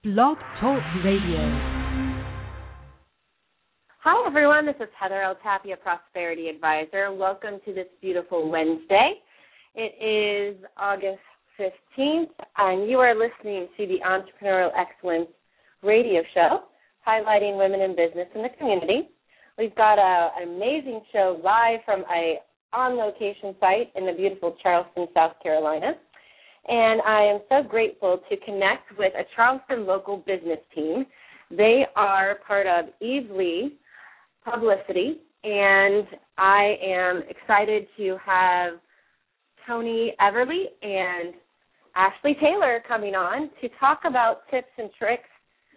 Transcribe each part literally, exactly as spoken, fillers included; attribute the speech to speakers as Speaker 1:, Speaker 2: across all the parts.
Speaker 1: Blog Talk Radio.
Speaker 2: Hi, everyone. This is Heather El Tapia, Prosperity Advisor. Welcome to this beautiful Wednesday. It is August fifteenth, and you are listening to the Entrepreneurial Excellence Radio Show, highlighting women in business in the community. We've got a, an amazing show live from a on-location site in the beautiful Charleston, South Carolina. And I am so grateful to connect with a Charleston local business team. They are part of Eve Lee Publicity, and I am excited to have Tony Everly and Ashley Taylor coming on to talk about tips and tricks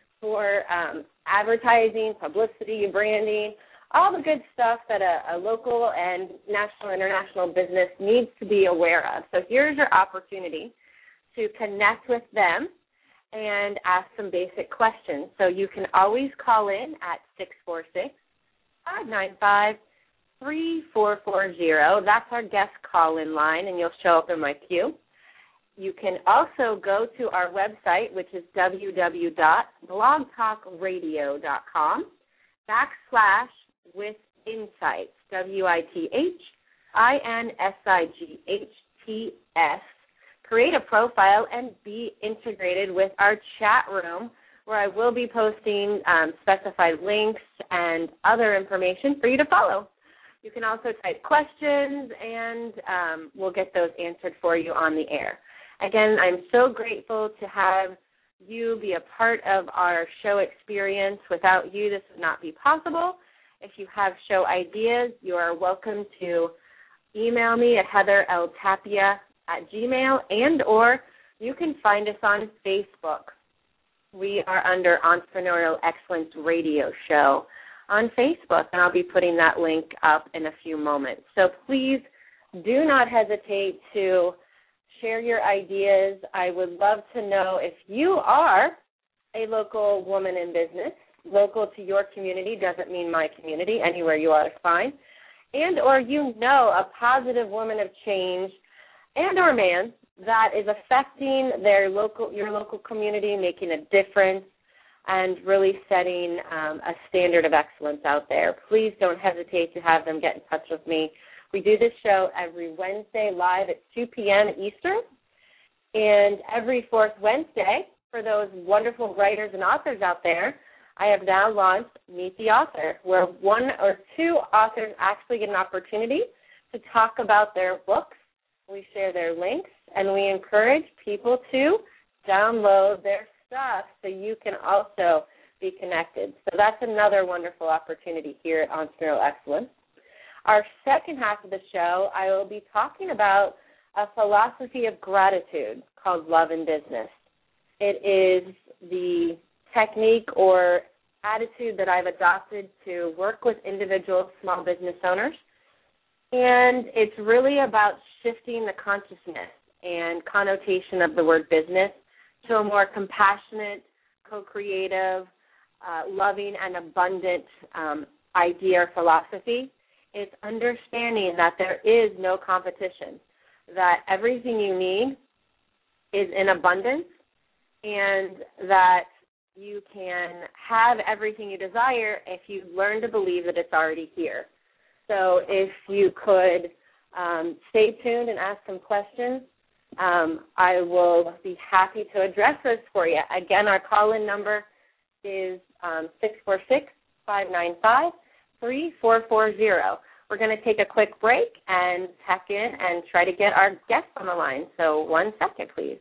Speaker 2: for um, advertising, publicity, branding, all the good stuff that a, a local and national, international business needs to be aware of. So here's your opportunity to connect with them and ask some basic questions. So you can always call in at six four six, five nine five, three four four zero. That's our guest call-in line, and you'll show up in my queue. You can also go to our website, which is w w w dot blog talk radio dot com backslash with insights, W I T H I N S I G H T S. Create a profile and be integrated with our chat room, where I will be posting um, specified links and other information for you to follow. You can also type questions, and um, we'll get those answered for you on the air. Again, I'm so grateful to have you be a part of our show experience. Without you, this would not be possible. If you have show ideas, you are welcome to email me at heather l tapia at gmail, and or you can find us on Facebook. We are under Entrepreneurial Excellence Radio Show on Facebook, and I'll be putting that link up in a few moments. So please do not hesitate to share your ideas. I would love to know if you are a local woman in business. Local to your community doesn't mean my community. Anywhere you are is fine. And or you know a positive woman of change and or man that is affecting their local, your local community, making a difference, and really setting um, a standard of excellence out there. Please don't hesitate to have them get in touch with me. We do this show every Wednesday live at two p.m. Eastern, and every fourth Wednesday, for those wonderful writers and authors out there, I have now launched Meet the Author, where one or two authors actually get an opportunity to talk about their books. We share their links, and we encourage people to download their stuff so you can also be connected. So that's another wonderful opportunity here at Entrepreneurial Excellence. Our second half of the show, I will be talking about a philosophy of gratitude called Love in Business. It is the technique or attitude that I've adopted to work with individual small business owners. And it's really about shifting the consciousness and connotation of the word business to a more compassionate, co-creative, uh, loving, and abundant um, idea or philosophy. It's understanding that there is no competition, that everything you need is in abundance, and that you can have everything you desire if you learn to believe that it's already here. So if you could um, stay tuned and ask some questions, um, I will be happy to address those for you. Again, our call-in number is um, six four six, five nine five, three four four zero. We're going to take a quick break and tack in and try to get our guests on the line. So one second, please.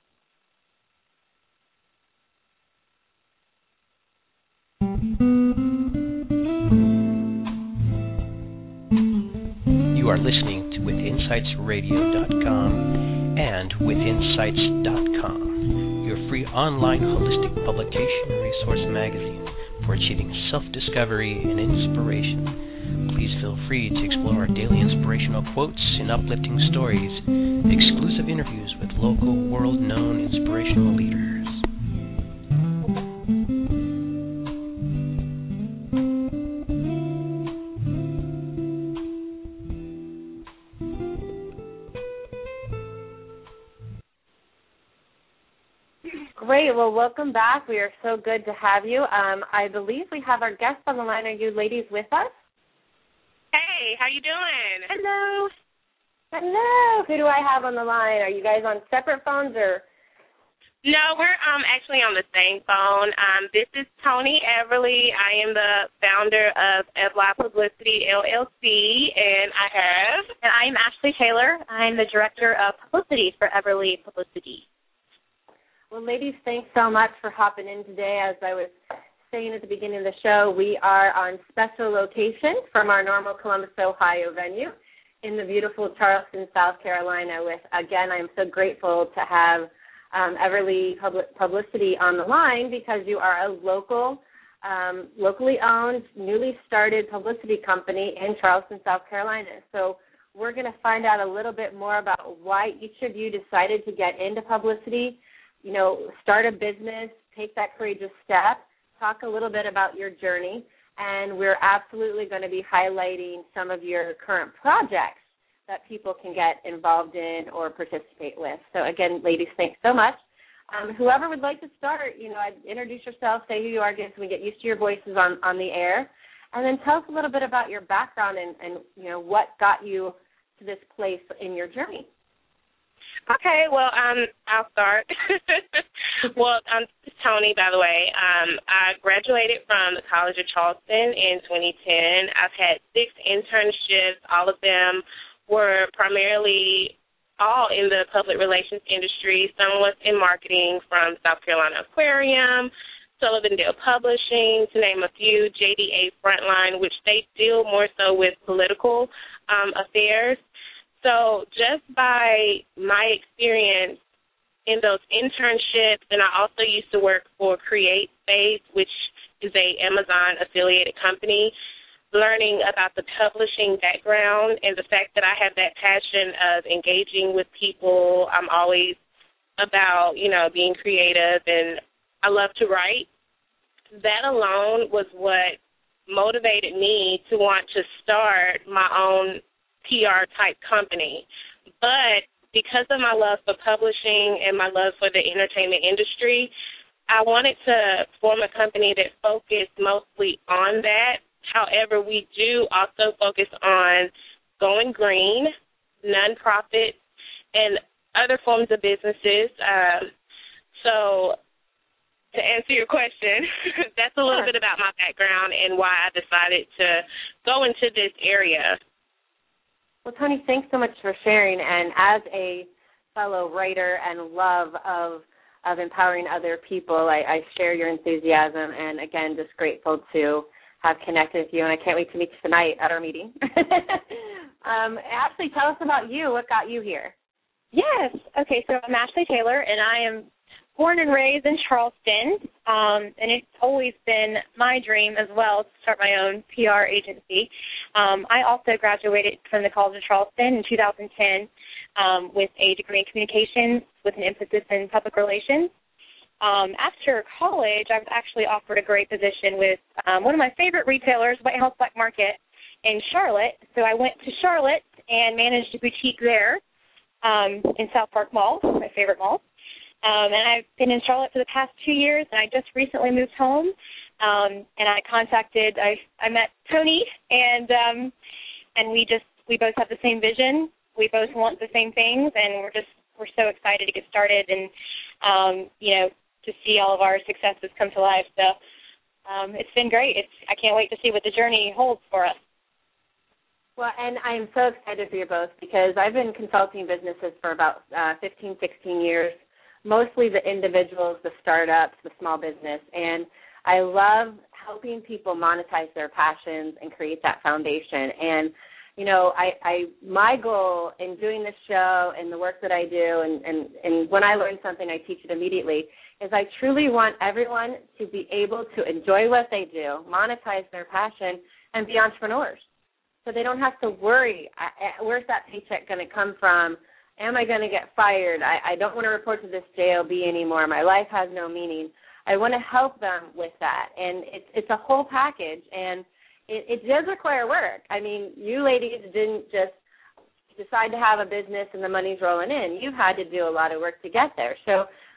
Speaker 3: You are listening to with insights radio dot com and with insights dot com, your free online holistic publication and resource magazine for achieving self-discovery and inspiration. Please feel free to explore our daily inspirational quotes and uplifting stories, exclusive interviews with local, world-known inspirational leaders.
Speaker 2: Great. Well, welcome back. We are so good to have you. Um, I believe we have our guest on the line. Are you ladies with us?
Speaker 1: Hey, how you doing?
Speaker 2: Hello. Hello. Who do I have on the line? Are you guys on separate phones or?
Speaker 1: No, we're um actually on the same phone. Um, this is Toni Everly. I am the founder of Evli Publicity, L L C, and I have...
Speaker 4: And I'm Ashley Taylor. I'm the Director of Publicity for Everly Publicity.
Speaker 2: Well, ladies, thanks so much for hopping in today. As I was saying at the beginning of the show, we are on special location from our normal Columbus, Ohio venue in the beautiful Charleston, South Carolina with, again, I'm so grateful to have Um, Everly Public Publicity on the line because you are a local, um, locally owned, newly started publicity company in Charleston, South Carolina. So we're going to find out a little bit more about why each of you decided to get into publicity, you know, start a business, take that courageous step, talk a little bit about your journey, and we're absolutely going to be highlighting some of your current projects that people can get involved in or participate with. So, again, ladies, thanks so much. Um, whoever would like to start, you know, I'd introduce yourself, say who you are, so we get used to your voices on, on the air, and then tell us a little bit about your background and, and, you know, what got you to this place in your journey.
Speaker 1: Okay, well, um, I'll start. well, I'm Toni, by the way. Um, I graduated from the College of Charleston in twenty ten. I've had six internships, all of them were primarily all in the public relations industry. Some was in marketing from South Carolina Aquarium, Sullivan-Dale Publishing, to name a few, J D A Frontline, which they deal more so with political um, affairs. So just by my experience in those internships, and I also used to work for Create Space, which is a Amazon-affiliated company, learning about the publishing background and the fact that I have that passion of engaging with people. I'm always about, you know, being creative, and I love to write. That alone was what motivated me to want to start my own P R-type company. But because of my love for publishing and my love for the entertainment industry, I wanted to form a company that focused mostly on that. However, we do also focus on going green, nonprofit, and other forms of businesses. Um, so to answer your question, that's a little
Speaker 2: Sure.
Speaker 1: bit about my background and why I decided to go into this area.
Speaker 2: Well, Toni, thanks so much for sharing. And as a fellow writer and love of of empowering other people, I, I share your enthusiasm, and, again, just grateful to have connected with you, and I can't wait to meet you tonight at our meeting. um, Ashley, tell us about you. What got you here?
Speaker 4: Yes. Okay, so I'm Ashley Taylor, and I am born and raised in Charleston, um, and it's always been my dream as well to start my own P R agency. Um, I also graduated from the College of Charleston in two thousand ten um, with a degree in communications with an emphasis in public relations. Um, after college, I was actually offered a great position with um, one of my favorite retailers, White House Black Market, in Charlotte. So I went to Charlotte and managed a boutique there um, in South Park Mall, my favorite mall. Um, and I've been in Charlotte for the past two years, and I just recently moved home. Um, and I contacted, I, I met Toni, and um, and we just we both have the same vision. We both want the same things, and we're just we're so excited to get started and um, you know. to see all of our successes come to life. So um, it's been great. It's I can't wait to see what the journey holds for us.
Speaker 2: Well, and I'm so excited for you both because I've been consulting businesses for about uh, fifteen, sixteen years, mostly the individuals, the startups, the small business, and I love helping people monetize their passions and create that foundation. And you know, I, I my goal in doing this show and the work that I do, and, and, and when I learn something, I teach it immediately, is I truly want everyone to be able to enjoy what they do, monetize their passion, and be entrepreneurs. So they don't have to worry, I, where's that paycheck going to come from? Am I going to get fired? I, I don't want to report to this J O B anymore. My life has no meaning. I want to help them with that. And it's, it's a whole package, and it, it does require work. I mean, you ladies didn't just decide to have a business and the money's rolling in. You had to do a lot of work to get there. So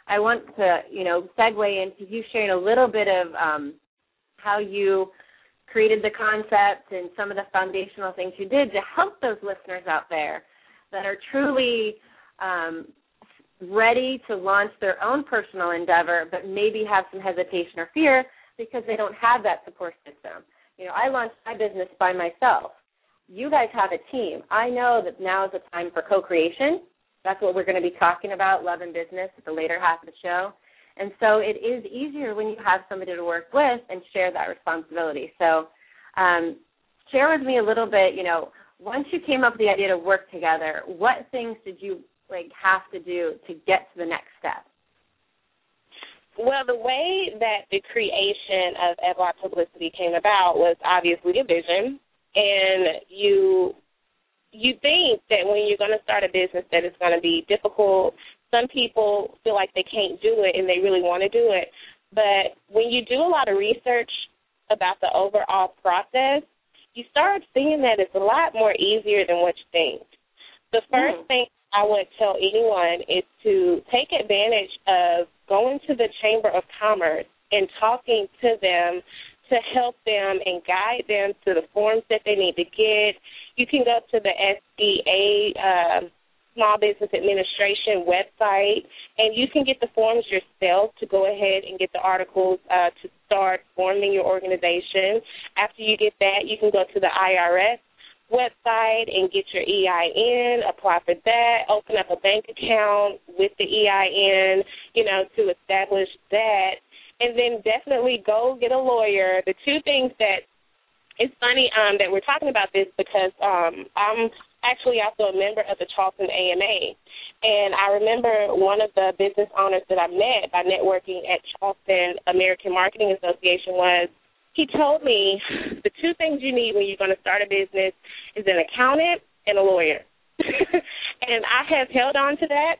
Speaker 2: I want to, you know, segue into you sharing a little bit of um, how you created the concept and some of the foundational things you did to help those listeners out there that are truly um, ready to launch their own personal endeavor, but maybe have some hesitation or fear because they don't have that support system. You know, I launched my business by myself. You guys have a team. I know that now is the time for co-creation. That's what we're going to be talking about, love and business, at the later half of the show. And so it is easier when you have somebody to work with and share that responsibility. So um, share with me a little bit, you know, once you came up with the idea to work together, what things did you, like, have to do to get to the next step?
Speaker 1: Well, the way that the creation of Evlot Publicity came about was obviously a vision, and you you think that when you're going to start a business that it's going to be difficult. Some people feel like they can't do it and they really want to do it. But when you do a lot of research about the overall process, you start seeing that it's a lot more easier than what you think. The first mm. thing I would tell anyone is to take advantage of going to the Chamber of Commerce and talking to them to help them and guide them to the forms that they need to get. You can go to the S B A uh, Small Business Administration website, and you can get the forms yourself to go ahead and get the articles uh, to start forming your organization. After you get that, you can go to the I R S website and get your E I N, apply for that, open up a bank account with the E I N, you know, to establish that, and then definitely go get a lawyer. The two things that it's funny um, that we're talking about this because um, I'm actually also a member of the Charleston A M A, and I remember one of the business owners that I met by networking at Charleston American Marketing Association was, he told me the two things you need when you're going to start a business is an accountant and a lawyer. And I have held on to that.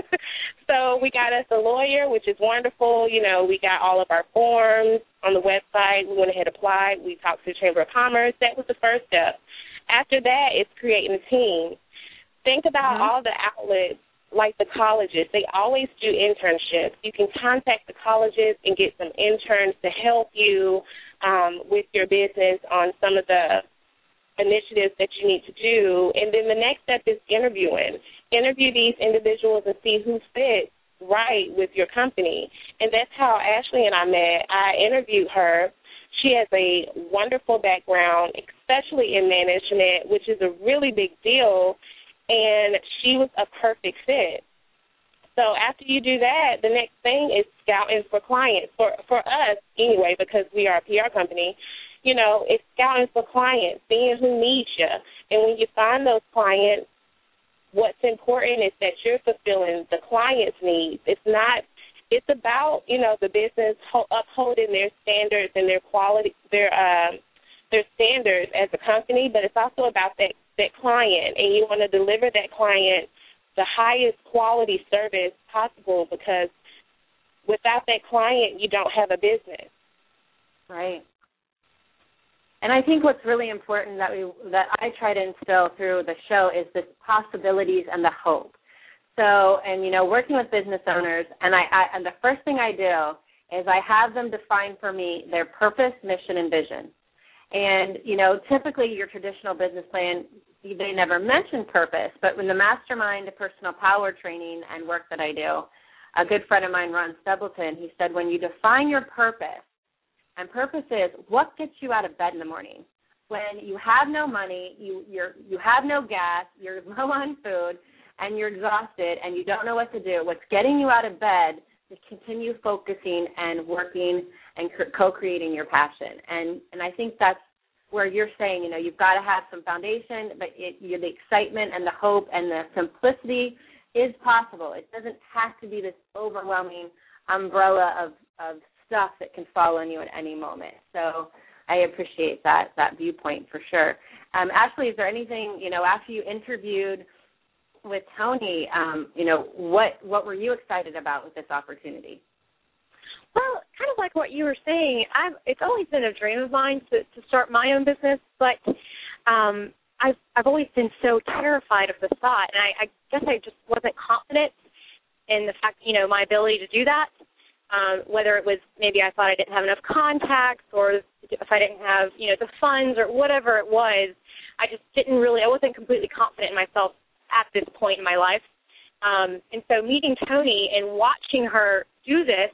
Speaker 1: So we got us a lawyer, which is wonderful. You know, we got all of our forms on the website. We went ahead and applied. We talked to the Chamber of Commerce. That was the first step. After that, it's creating a team. Think about mm-hmm. all the outlets, like the colleges. They always do internships. You can contact the colleges and get some interns to help you um, with your business on some of the initiatives that you need to do. And then the next step is interviewing. Interview these individuals and see who fits right with your company. And that's how Ashley and I met. I interviewed her. She has a wonderful background, especially in management, which is a really big deal, and she was a perfect fit. So after you do that, the next thing is scouting for clients. For for us, anyway, because we are a P R company, you know, it's scouting for clients, seeing who needs you. And when you find those clients, what's important is that you're fulfilling the client's needs. It's not, it's about, you know, the business upholding their standards and their quality, their um, their standards as a company, but it's also about that, that client, and you want to deliver that client the highest quality service possible, because without that client, you don't have a business.
Speaker 2: Right. And I think what's really important that we that I try to instill through the show is the possibilities and the hope. So, and you know, working with business owners, and I, I and the first thing I do is I have them define for me their purpose, mission, and vision. And you know, typically your traditional business plan, they never mention purpose, but when the mastermind, the personal power training and work that I do, a good friend of mine, Ron Stubbleton, he said when you define your purpose. And purpose is what gets you out of bed in the morning. When you have no money, you you're, you have no gas, you're low on food, and you're exhausted, and you don't know what to do, what's getting you out of bed is continue focusing and working and co-creating your passion. And and I think that's where you're saying, you know, you've got to have some foundation, but it, you, the excitement and the hope and the simplicity is possible. It doesn't have to be this overwhelming umbrella of, of stuff that can fall on you at any moment. So I appreciate that that viewpoint for sure. Um, Ashley, is there anything, you know, after you interviewed with Tony, um, you know, what what were you excited about with this opportunity?
Speaker 4: Well, kind of like what you were saying, I've, it's always been a dream of mine to, to start my own business, but um, I've I've always been so terrified of the thought, and I, I guess I just wasn't confident and the fact, you know, my ability to do that, um, whether it was maybe I thought I didn't have enough contacts or if I didn't have, you know, the funds or whatever it was, I just didn't really, I wasn't completely confident in myself at this point in my life. Um, and so meeting Toni and watching her do this,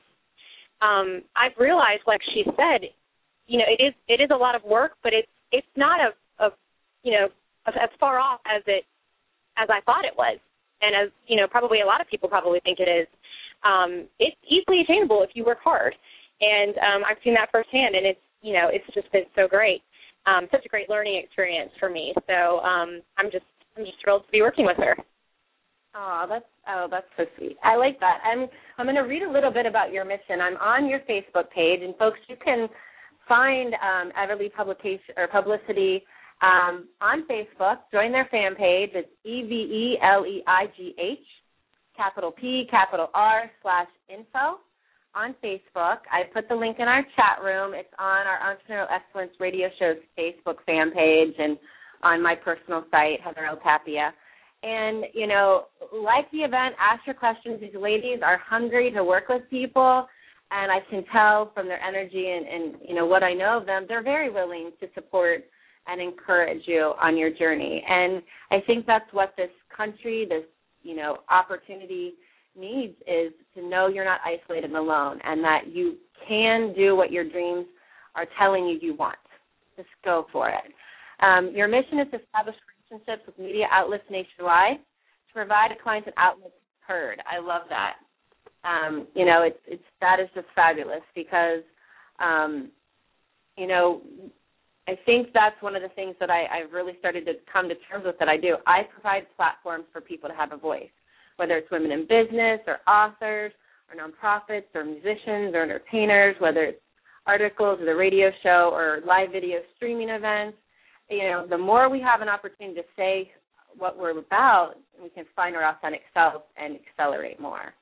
Speaker 4: um, I've realized, like she said, you know, it is it is a lot of work, but it's it's not a, a you know, as far off as it as I thought it was, and as you know, probably a lot of people probably think it is. Um, it's easily attainable if you work hard, and um, I've seen that firsthand, and it's you know, it's just been so great, um, such a great learning experience for me. So um, I'm just I'm just thrilled to be working with her.
Speaker 2: Oh, that's oh, that's so sweet. I like that. I'm I'm going to read a little bit about your mission. I'm on your Facebook page, and folks, you can find um, Everleigh Publication or Publicity um, on Facebook. Join their fan page. It's E V E L E I G H, capital P, capital R, slash info on Facebook. I put the link in our chat room. It's on our Entrepreneurial Excellence Radio Show's Facebook fan page and on my personal site, Heather L. Tapia. And, you know, like the event, ask your questions. These ladies are hungry to work with people, and I can tell from their energy and, and, you know, what I know of them, they're very willing to support and encourage you on your journey. And I think that's what this country, this, you know, opportunity needs, is to know you're not isolated and alone and that you can do what your dreams are telling you you want. Just go for it. Um, your mission is to establish relationships with media outlets nationwide to provide a client an outlet heard. I love that. Um, you know, it's it's that is just fabulous because, um, you know, I think that's one of the things that I, I've really started to come to terms with that I do. I provide platforms for people to have a voice, whether it's women in business or authors or nonprofits or musicians or entertainers, whether it's articles or the radio show or live video streaming events. You know, the more we have an opportunity to say what we're about, we can find our authentic self and accelerate more.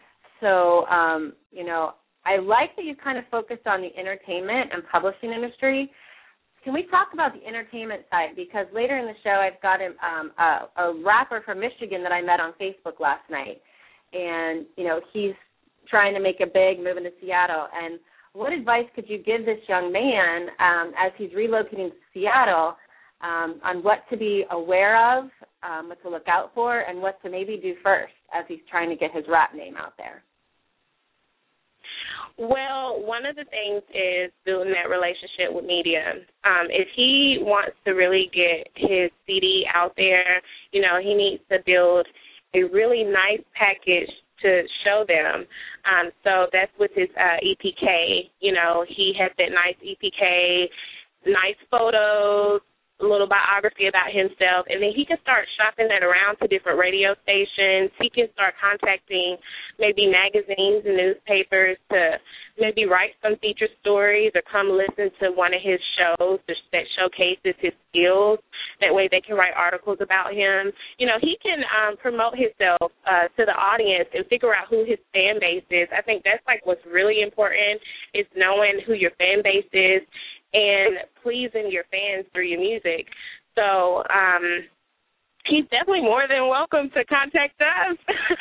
Speaker 2: So, um, you know, I like that you kind of focused on the entertainment and publishing industry. Can we talk about the entertainment side? Because later in the show, I've got a, um, a, a rapper from Michigan that I met on Facebook last night. And, you know, he's trying to make it big, moving to Seattle. And what advice could you give this young man um, as he's relocating to Seattle um, on what to be aware of, um, what to look out for, and what to maybe do first as he's trying to get his rap name out there?
Speaker 1: Well, one of the things is building that relationship with media. Um, if he wants to really get his C D out there, you know, he needs to build a really nice package to show them. Um, so that's with his uh, E P K. You know, he has that nice E P K, nice photos, a little biography about himself, and then he can start shopping that around to different radio stations. He can start contacting maybe magazines and newspapers to maybe write some feature stories or come listen to one of his shows that showcases his skills. That way they can write articles about him. You know, he can um, promote himself uh, to the audience and figure out who his fan base is. I think that's like what's really important is knowing who your fan base is and pleasing your fans through your music. So um, he's definitely more than welcome to contact us.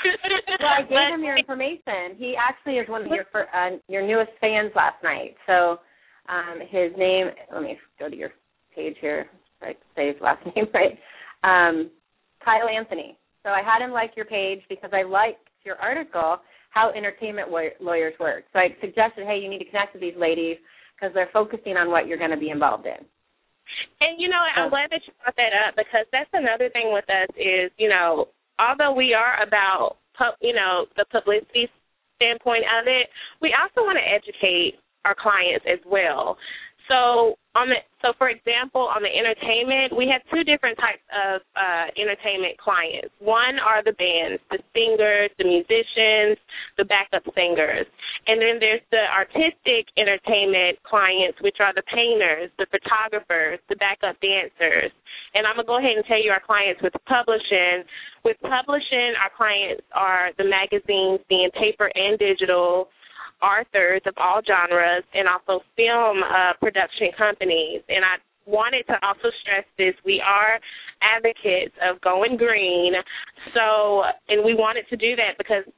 Speaker 2: Well, I gave him your information. He actually is one of your uh, your newest fans last night. So um, his name, let me go to your page here so I can say his last name right, um, Kyle Anthony. So I had him like your page because I liked your article, How Entertainment Lawyers Work. So I suggested, hey, you need to connect with these ladies because they're focusing on what you're going to be involved in.
Speaker 1: And, you know, I'm glad that you brought that up because that's another thing with us is, you know, although we are about, you know, the publicity standpoint of it, we also want to educate our clients as well. So, on the so for example, on the entertainment, we have two different types of uh, entertainment clients. One are the bands, the singers, the musicians, the backup singers. And then there's the artistic entertainment clients, which are the painters, the photographers, the backup dancers. And I'm going to go ahead and tell you our clients with publishing. With publishing, our clients are the magazines, being paper and digital, authors of all genres, and also film uh, production companies. And I wanted to also stress this. We are advocates of going green. So, and we wanted to do that because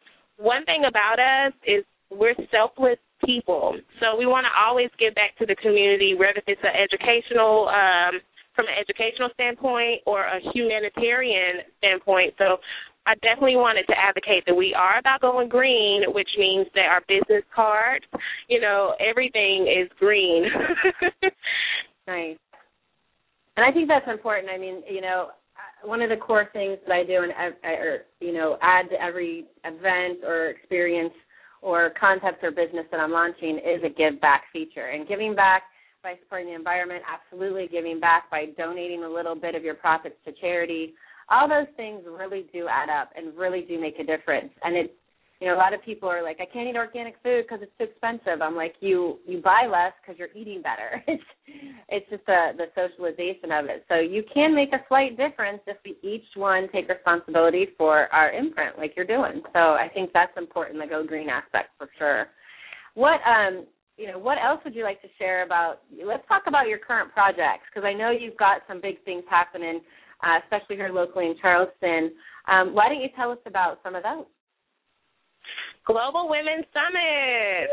Speaker 1: one thing about us is we're selfless people. So we want to always give back to the community, whether it's an educational, um, from an educational standpoint or a humanitarian standpoint. So I definitely wanted to advocate that we are about going green, which means that our business cards, you know, everything is green.
Speaker 2: Nice. And I think that's important. I mean, you know, one of the core things that I do and, or, you know, add to every event or experience or concept or business that I'm launching is a give back feature. And giving back by supporting the environment, absolutely giving back by donating a little bit of your profits to charity, all those things really do add up and really do make a difference. And it, you know, a lot of people are like, I can't eat organic food because it's too expensive. I'm like, you you buy less because you're eating better. It's it's just the, the socialization of it. So you can make a slight difference if we each one take responsibility for our imprint like you're doing. So I think that's important, the go green aspect for sure. What um you know, what else would you like to share about, let's talk about your current projects, because I know you've got some big things happening, uh, especially here locally in Charleston. Um, why don't you tell us about some of those?
Speaker 1: Global Women's Summit.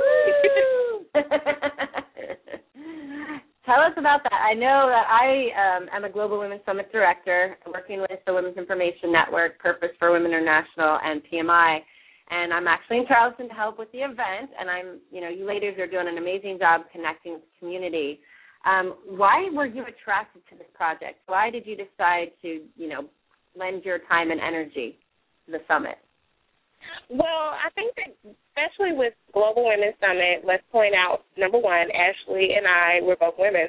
Speaker 2: Tell us about that. I know that I um, am a Global Women's Summit director working with the Women's Information Network, Purpose for Women International, and P M I. And I'm actually in Charleston to help with the event, and I'm, you know, you ladies are doing an amazing job connecting with the community. Um, why were you attracted to this project? Why did you decide to, you know, lend your time and energy to the summit?
Speaker 1: Well, I think that especially with Global Women's Summit, let's point out, number one, Ashley and I, we're both women.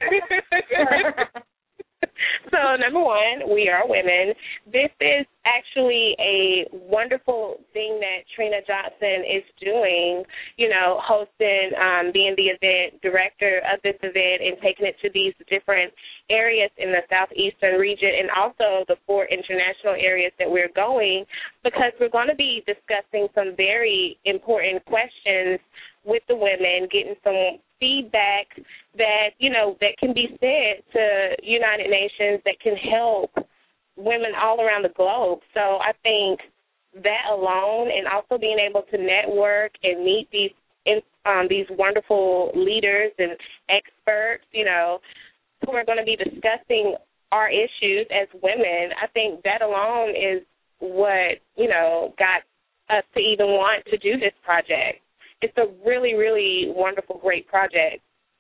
Speaker 1: So, number one, we are women. This is actually a wonderful thing that Trina Johnson is doing, you know, hosting, um, being the event director of this event and taking it to these different areas in the southeastern region and also the four international areas that we're going, because we're going to be discussing some very important questions with the women, getting some feedback that, you know, that can be sent to United Nations that can help women all around the globe. So I think that alone, and also being able to network and meet these um, these wonderful leaders and experts, you know, who are going to be discussing our issues as women, I think that alone is what, you know, got us to even want to do this project. It's a really, really wonderful, great project.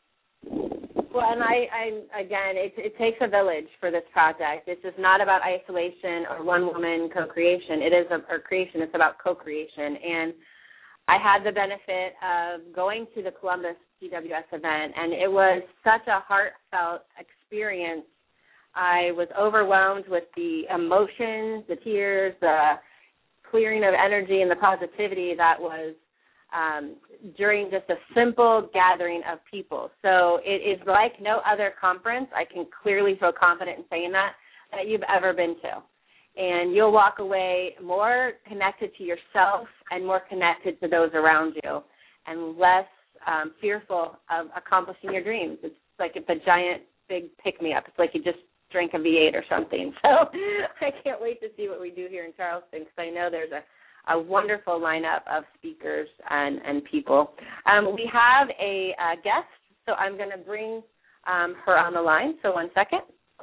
Speaker 2: Well, and I, I again, it, it takes a village for this project. This is not about isolation or one-woman co-creation. It is a, or creation. It's about co-creation. And I had the benefit of going to the Columbus G W S event, and it was such a heartfelt experience. I was overwhelmed with the emotions, the tears, the clearing of energy, and the positivity that was Um, during just a simple gathering of people. So it is like no other conference, I can clearly feel confident in saying that, that you've ever been to. And you'll walk away more connected to yourself and more connected to those around you and less um, fearful of accomplishing your dreams. It's like it's a giant, big pick-me-up. It's like you just drank a V eight or something. So I can't wait to see what we do here in Charleston, because I know there's a a wonderful lineup of speakers and, and people. Um, we have a, a guest, so I'm going to bring um, her on the line. So one second.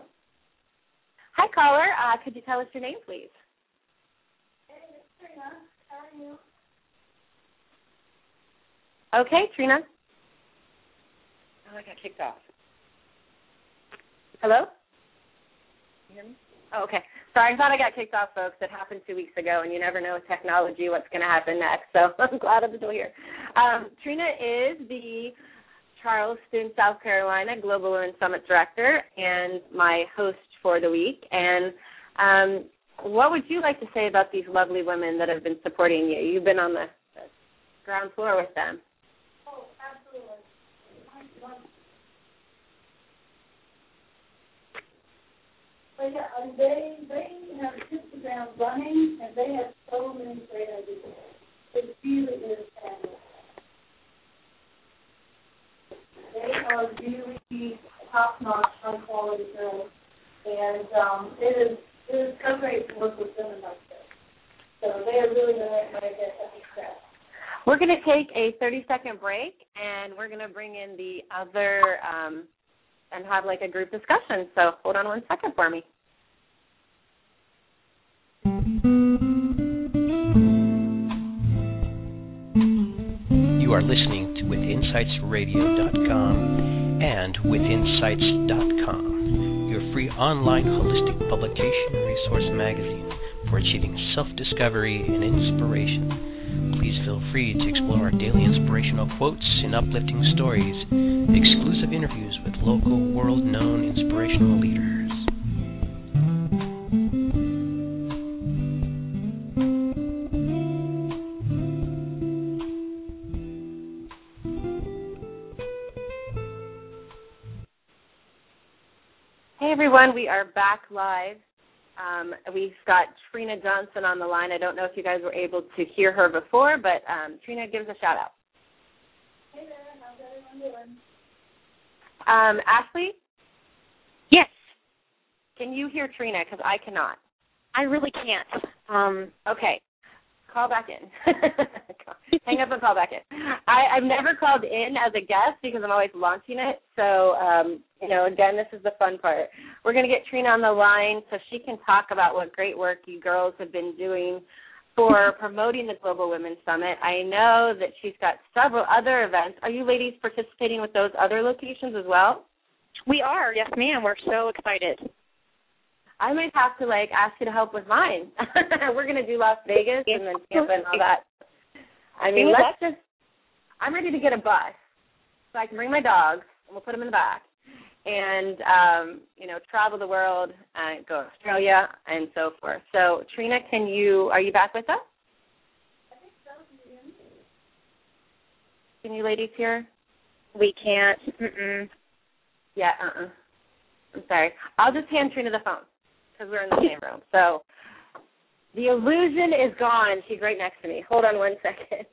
Speaker 2: Hi, caller. Uh, could you tell us your name, please?
Speaker 5: Hey, it's Trina. How are you?
Speaker 2: Okay, Trina. Oh, I got kicked off. Hello? Can you hear me? Oh, okay. Sorry, I thought I got kicked off, folks. It happened two weeks ago, and you never know with technology what's going to happen next. So I'm glad I'm still here. Um, Trina is the Charleston, South Carolina Global Women's Summit Director and my host for the week. And um, what would you like to say about these lovely women that have been supporting you? You've been on the, the ground floor with them.
Speaker 5: Oh, absolutely. But yeah, and they they have hit the ground running, and they have so many great ideas. It really is fabulous. They are really top-notch, high-quality girls, and um, it is it is so great to work with women like this. So they are really going to make my event a success.
Speaker 2: We're going to take a thirty-second break, and we're going to bring in the other um, and have like a group discussion. So hold on one second for me.
Speaker 3: You are listening to with insights radio dot com and with insights dot com, your free online holistic publication and resource magazine for achieving self-discovery and inspiration. Please feel free to explore our daily inspirational quotes and uplifting stories, exclusive interviews with local, world-known inspirational leaders.
Speaker 2: Hey everyone, we are back live. Um, we've got Trina Johnson on the line. I don't know if you guys were able to hear her before, but um, Trina, give us a shout out.
Speaker 5: Hey there, how's everyone doing?
Speaker 2: Um, Ashley?
Speaker 4: Yes,
Speaker 2: Can you hear Trina? Because I cannot.
Speaker 4: I really can't. Um,
Speaker 2: Okay. Call back in. Hang up and call back in. I, I've never called in as a guest because I'm always launching it. So, um, you know, again, this is the fun part. We're going to get Trina on the line so she can talk about what great work you girls have been doing for promoting the Global Women's Summit. I know that she's got several other events. Are you ladies participating with those other locations as well?
Speaker 4: we are, yes, ma'am. We're so excited.
Speaker 2: I might have to, like, ask you to help with mine. We're going to do Las Vegas and then Tampa and all that. I mean, let's just, I'm ready to get a bus so I can bring my dogs, and we'll put them in the back, and, um, you know, travel the world, and go to Australia and so forth. So, Trina, can you, are you back with us?
Speaker 5: I think so. Can you
Speaker 2: Can you ladies hear?
Speaker 4: We can't. Mm-mm.
Speaker 2: Yeah, uh-uh. I'm sorry. I'll just hand Trina the phone because we're in the same room. So the illusion is gone. She's right next to me. Hold on one second.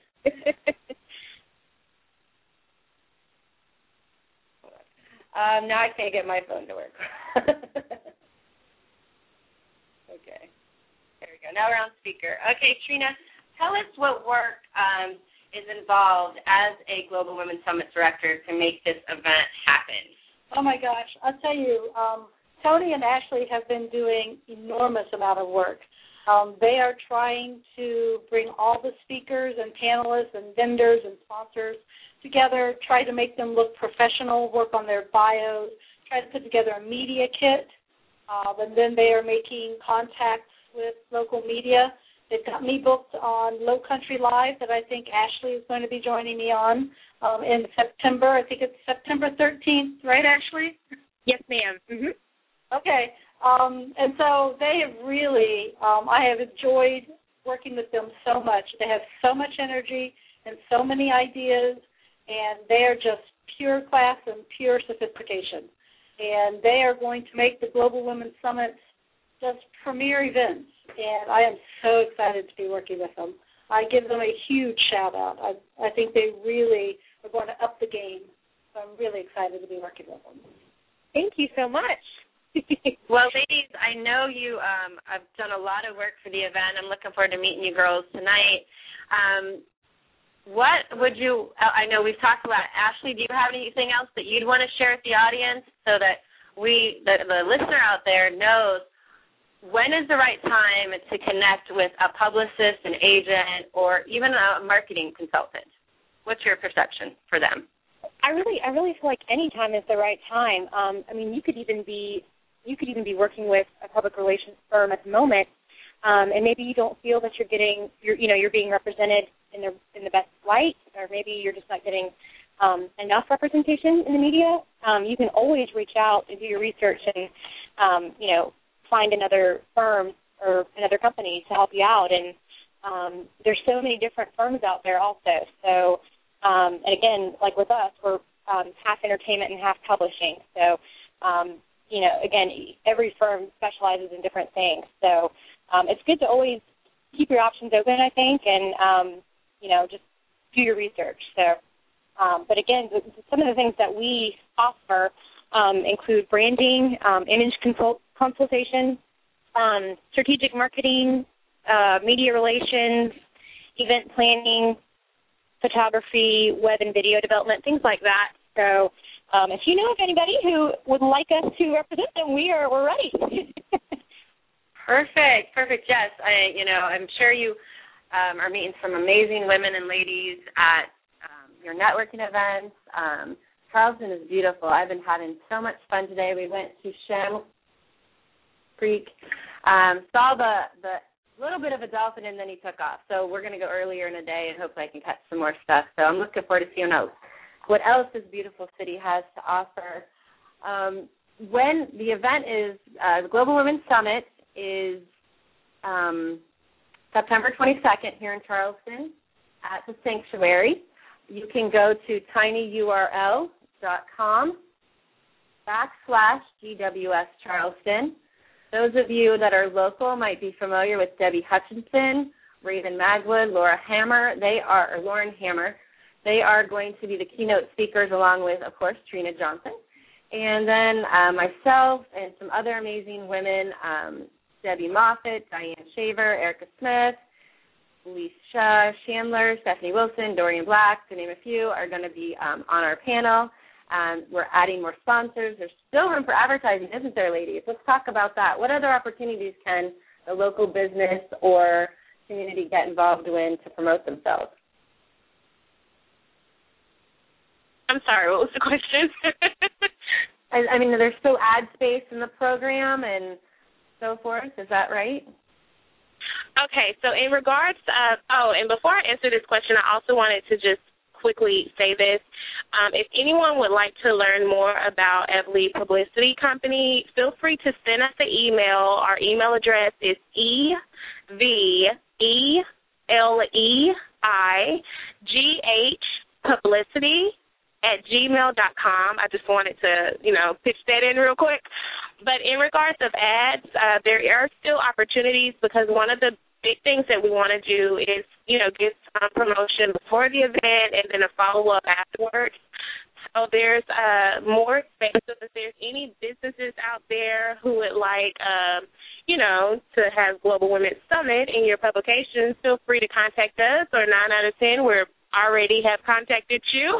Speaker 2: um, now I can't get my phone to work. Okay. There we go. Now we're on speaker. Okay, Trina, tell us what work um, is involved as a Global Women's Summit Director to make this event happen.
Speaker 5: Oh, my gosh. I'll tell you, um, Tony and Ashley have been doing enormous amount of work. Um, they are trying to bring all the speakers and panelists and vendors and sponsors together, try to make them look professional, work on their bios, try to put together a media kit, uh, and then they are making contacts with local media. They've got me booked on Low Country Live that I think Ashley is going to be joining me on um, in September. I think it's September thirteenth, right, Ashley?
Speaker 4: Yes, ma'am. Mm-hmm.
Speaker 5: Okay. Um, and so they have really, um, I have enjoyed working with them so much. They have so much energy and so many ideas, and they are just pure class and pure sophistication. And they are going to make the Global Women's Summit just premier events, and I am so excited to be working with them. I give them a huge shout-out. I, I think they really are going to up the game, so I'm really excited to be working with them.
Speaker 4: Thank you so much.
Speaker 2: Well, ladies, I know you um, have done a lot of work for the event. I'm looking forward to meeting you girls tonight. Um, what would you, I know we've talked a lot. Ashley, do you have anything else that you'd want to share with the audience so that we, the, the listener out there knows when is the right time to connect with a publicist, an agent, or even a marketing consultant? What's your perception for them?
Speaker 4: I really, I really feel like any time is the right time. Um, I mean, you could even be, you could even be working with a public relations firm at the moment, um, and maybe you don't feel that you're getting, you're, you know, you're being represented in the in the best light, or maybe you're just not getting um, enough representation in the media. Um, you can always reach out and do your research and, um, you know, find another firm or another company to help you out. And um, there's so many different firms out there also. So. Um, and again, like with us, we're um, half entertainment and half publishing. So, um, you know, again, every firm specializes in different things. So um, it's good to always keep your options open, I think, and, um, you know, just do your research. So, um, but again, some of the things that we offer um, include branding, um, image consult- consultation, um, strategic marketing, uh, media relations, event planning, photography, web and video development, things like that. So um, if you know of anybody who would like us to represent them, we are we're ready.
Speaker 2: Perfect, perfect. Yes, I you know I'm sure you um, are meeting some amazing women and ladies at um, your networking events. Um, Charleston is beautiful. I've been having so much fun today. We went to Shem Creek, um, saw the the little bit of a dolphin, and then he took off. So we're going to go earlier in the day, and hopefully I can catch some more stuff. So I'm looking forward to seeing else, what else this beautiful city has to offer. Um, when the event is, uh, the Global Women's Summit is um, September twenty-second here in Charleston at the Sanctuary. You can go to tinyurl dot com backslash G W S Charleston. Those of you that are local might be familiar with Debbie Hutchinson, Raven Magwood, Laura Hammer. They are, or Lauren Hammer. They are going to be the keynote speakers along with, of course, Trina Johnson. And then uh, myself and some other amazing women, um, Debbie Moffitt, Diane Shaver, Erica Smith, Lisa Chandler, Stephanie Wilson, Dorian Black, to name a few, are going to be um, on our panel. Um, we're adding more sponsors. There's still room for advertising, isn't there, ladies? Let's talk about that. What other opportunities can the local business or community get involved in to promote themselves?
Speaker 1: I'm sorry, what was the question?
Speaker 2: I, I mean, there's still ad space in the program and so forth. Is that right?
Speaker 1: Okay, so in regards to, uh, oh, and before I answer this question, I also wanted to just quickly say this. Um, if anyone would like to learn more about Evely Publicity Company, feel free to send us an email. Our email address is E V E L E I G H publicity at gmail dot com. I just wanted to, you know, pitch that in real quick. But in regards of ads, uh, there are still opportunities because one of the big things that we want to do is, you know, get some promotion before the event and then a follow-up afterwards. So there's uh, more space. So if there's any businesses out there who would like, um, you know, to have Global Women's Summit in your publications, feel free to contact us, or nine out of ten, we're already have contacted you.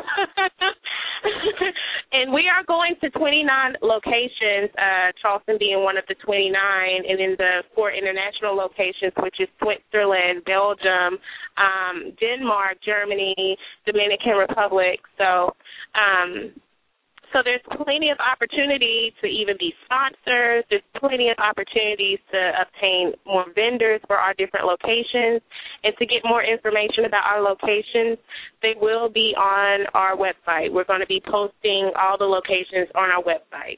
Speaker 1: And we are going to twenty-nine locations, uh, Charleston being one of the twenty-nine, and then the four international locations, which is Switzerland, Belgium, um, Denmark, Germany, Dominican Republic. So um, so there's plenty of opportunity to even be sponsors. There's plenty of opportunities to obtain more vendors for our different locations. And to get more information about our locations, they will be on our website. We're going to be posting all the locations on our website.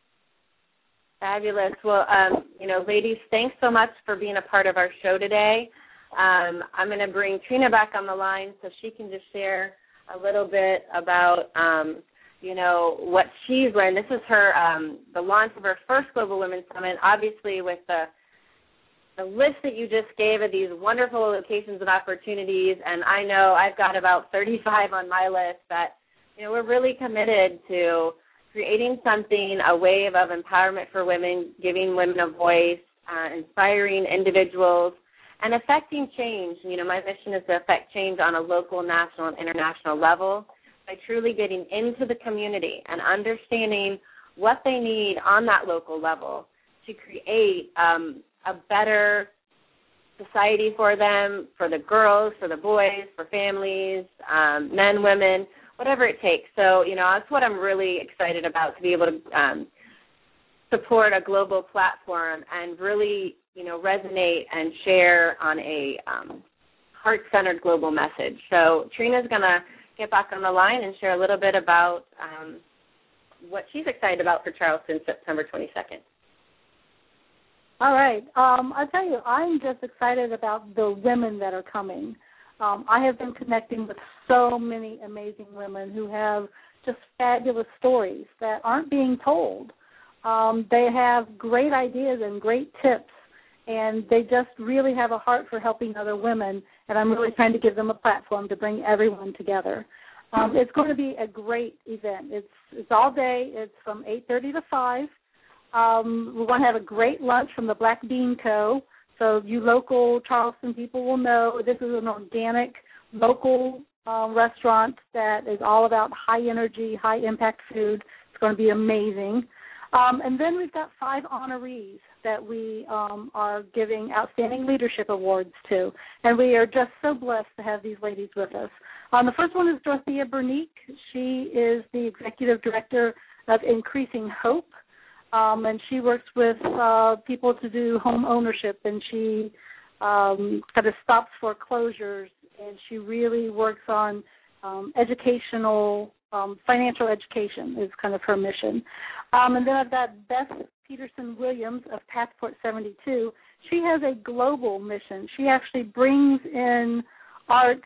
Speaker 2: Fabulous. Well, um, you know, ladies, thanks so much for being a part of our show today. Um, I'm going to bring Trina back on the line so she can just share a little bit about um, you know, what she's learned. This is her, um, the launch of her first Global Women's Summit, obviously with the, the list that you just gave of these wonderful locations and opportunities, and I know I've got about thirty-five on my list that, you know, we're really committed to creating something, a wave of empowerment for women, giving women a voice, uh, inspiring individuals, and affecting change. You know, my mission is to affect change on a local, national, and international level, by truly getting into the community and understanding what they need on that local level to create um, a better society for them, for the girls, for the boys, for families, um, men, women, whatever it takes. So, you know, that's what I'm really excited about, to be able to um, support a global platform and really, you know, resonate and share on a um, heart-centered global message. So Trina's going to get back on the line and share a little bit about um, what she's excited about for Charleston, September twenty-second.
Speaker 5: All right. Um, I'll tell you, I'm just excited about the women that are coming. Um, I have been connecting with so many amazing women who have just fabulous stories that aren't being told. Um, they have great ideas and great tips, and they just really have a heart for helping other women, and I'm really trying to give them a platform to bring everyone together. Um, it's going to be a great event. It's it's all day. It's from eight thirty to five. Um, we're going to have a great lunch from the Black Bean Co. So you local Charleston people will know this is an organic, local um, restaurant that is all about high energy, high impact food. It's going to be amazing. Um, and then we've got five honorees that we um, are giving Outstanding Leadership Awards to. And we are just so blessed to have these ladies with us. Um, the first one is Dorothea Bernique. She is the Executive Director of Increasing Hope. Um, and she works with uh, people to do home ownership, and she um, kind of stops foreclosures, and she really works on um, educational, um, financial education is kind of her mission. Um, and then I've got Beth Peterson-Williams of Passport seventy-two. She has a global mission. She actually brings in art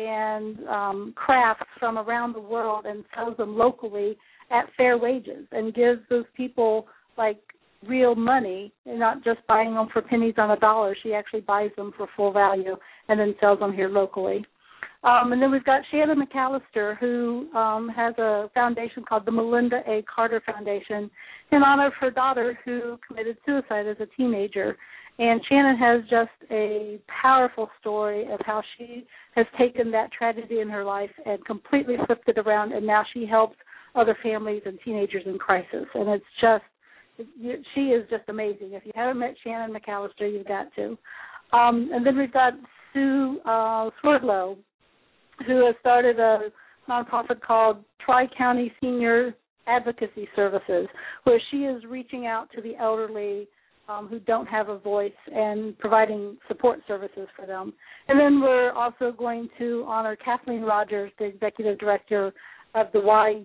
Speaker 5: and um, crafts from around the world and sells them locally at fair wages and gives those people like real money and not just buying them for pennies on a dollar. She actually buys them for full value and then sells them here locally. Um, and then we've got Shannon McAllister, who um, has a foundation called the Melinda A. Carter Foundation in honor of her daughter who committed suicide as a teenager. And Shannon has just a powerful story of how she has taken that tragedy in her life and completely flipped it around, and now she helps other families and teenagers in crisis. And it's just, she is just amazing. If you haven't met Shannon McAllister, you've got to. Um, and then we've got Sue uh, Swerdlow, who has started a nonprofit called Tri-County Senior Advocacy Services, where she is reaching out to the elderly um, who don't have a voice and providing support services for them. And then we're also going to honor Kathleen Rogers, the Executive Director of the Y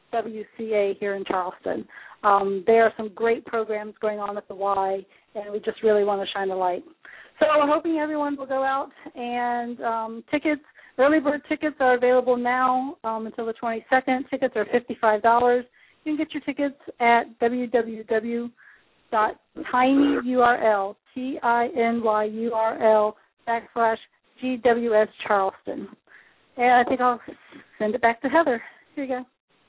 Speaker 5: W C A here in Charleston. Um, there are some great programs going on at the Y, and we just really want to shine a light. So we're hoping everyone will go out, and um, tickets, early bird tickets are available now um, until the twenty-second. Tickets are fifty-five dollars. You can get your tickets at www dot tinyurl, T I N Y U R L, backslash G W S Charleston. And I think I'll send it back to Heather. Here you go.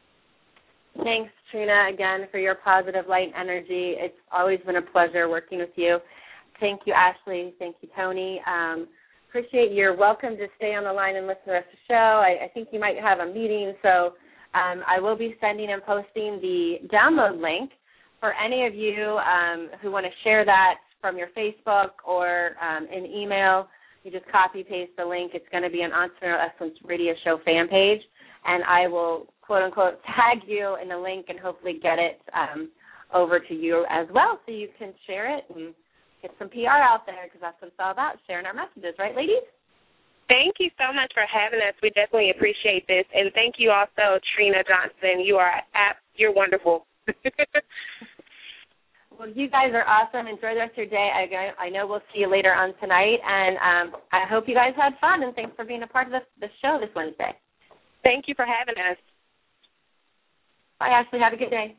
Speaker 2: Thanks, Trina, again, for your positive light energy. It's always been a pleasure working with you. Thank you, Ashley. Thank you, Tony. Um, appreciate you're welcome to stay on the line and listen to the rest of the show. I, I think you might have a meeting, so um, I will be sending and posting the download link for any of you um, who want to share that from your Facebook or um, an email. You just copy-paste the link. It's going to be an Entrepreneurial Excellence Radio Show fan page, and I will, quote-unquote, tag you in the link and hopefully get it um, over to you as well so you can share it and get some P R out there, because that's what it's all about, sharing our messages. Right, ladies?
Speaker 1: Thank you so much for having us. We definitely appreciate this. And thank you also, Trina Johnson. You are app, you're wonderful.
Speaker 2: Well, you guys are awesome. Enjoy the rest of your day. I, I know we'll see you later on tonight, and um, I hope you guys had fun, and thanks for being a part of the, the show this Wednesday.
Speaker 1: Thank you for having us.
Speaker 2: Bye, Ashley. Have a good day.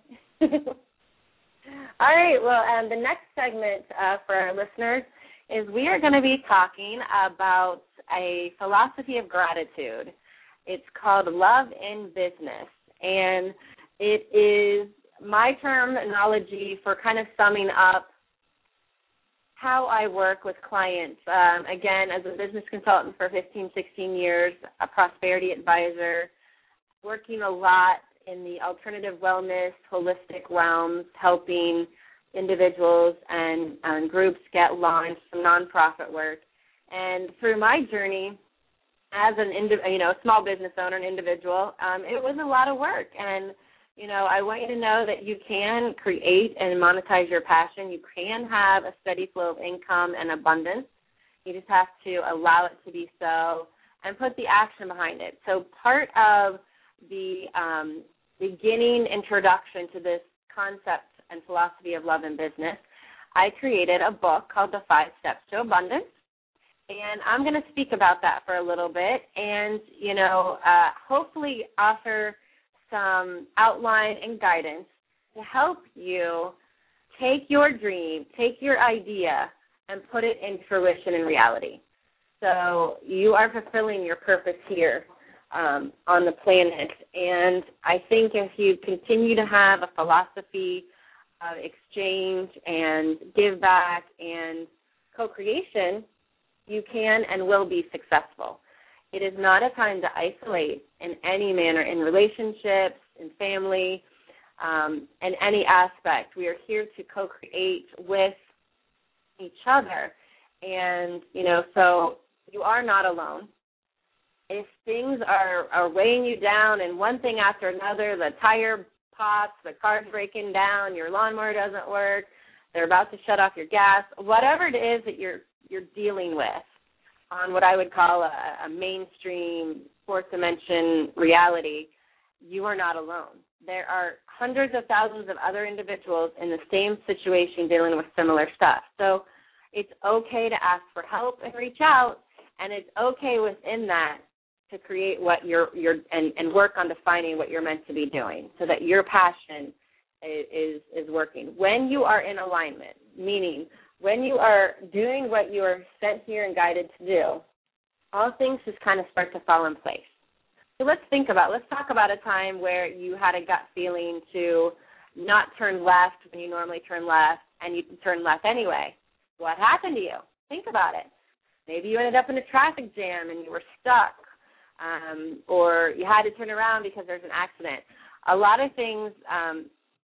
Speaker 2: All right. Well, um, the next segment uh, for our listeners is we are going to be talking about a philosophy of gratitude. It's called Love in Business, and it is my terminology for kind of summing up how I work with clients. Um, again, as a business consultant for fifteen, sixteen years, a prosperity advisor, working a lot in the alternative wellness, holistic realms, helping individuals and, and groups get launched, some nonprofit work. And through my journey as an indi- you know, a small business owner, an individual, um, it was a lot of work. And you know, I want you to know that you can create and monetize your passion. You can have a steady flow of income and abundance. You just have to allow it to be so and put the action behind it. So part of the um, beginning introduction to this concept and philosophy of love and business, I created a book called The Five Steps to Abundance. And I'm going to speak about that for a little bit and, you know, uh, hopefully offer some outline and guidance to help you take your dream, take your idea, and put it in fruition and reality. So you are fulfilling your purpose here um, on the planet. And I think if you continue to have a philosophy of exchange and give back and co-creation, you can and will be successful. It is not a time to isolate in any manner, in relationships, in family, um, in any aspect. We are here to co-create with each other. And, you know, so you are not alone. If things are, are weighing you down and one thing after another, the tire pops, the car's breaking down, your lawnmower doesn't work, they're about to shut off your gas, whatever it is that you're you're dealing with on what I would call a, a mainstream fourth dimension reality, you are not alone. There are hundreds of thousands of other individuals in the same situation dealing with similar stuff. So it's okay to ask for help and reach out, and it's okay within that to create what you're, you're and, and work on defining what you're meant to be doing so that your passion is, is working. When you are in alignment, meaning when you are doing what you are sent here and guided to do, all things just kind of start to fall in place. So let's think about, let's talk about a time where you had a gut feeling to not turn left when you normally turn left, and you turn left anyway. What happened to you? Think about it. Maybe you ended up in a traffic jam and you were stuck, um, or you had to turn around because there's an accident. A lot of things, um,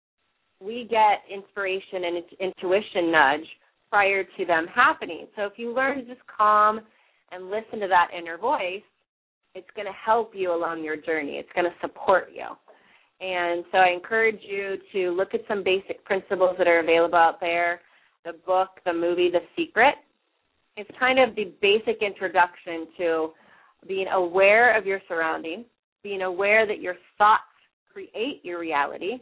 Speaker 2: we get inspiration and intuition nudge prior to them happening. So if you learn to just calm and listen to that inner voice, it's going to help you along your journey. It's going to support you. And so I encourage you to look at some basic principles that are available out there. The book, the movie, The Secret. It's kind of the basic introduction to being aware of your surroundings, being aware that your thoughts create your reality,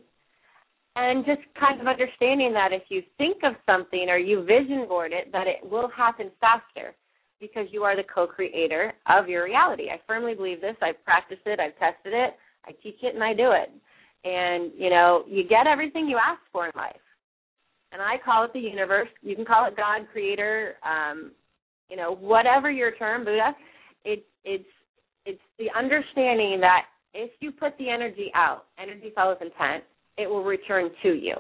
Speaker 2: and just kind of understanding that if you think of something or you vision board it, that it will happen faster because you are the co-creator of your reality. I firmly believe this. I've practiced it. I've tested it. I teach it, and I do it. And, you know, you get everything you ask for in life. And I call it the universe. You can call it God, creator, um, you know, whatever your term, Buddha. It, it's, it's the understanding that if you put the energy out, energy follows intent, it will return to you.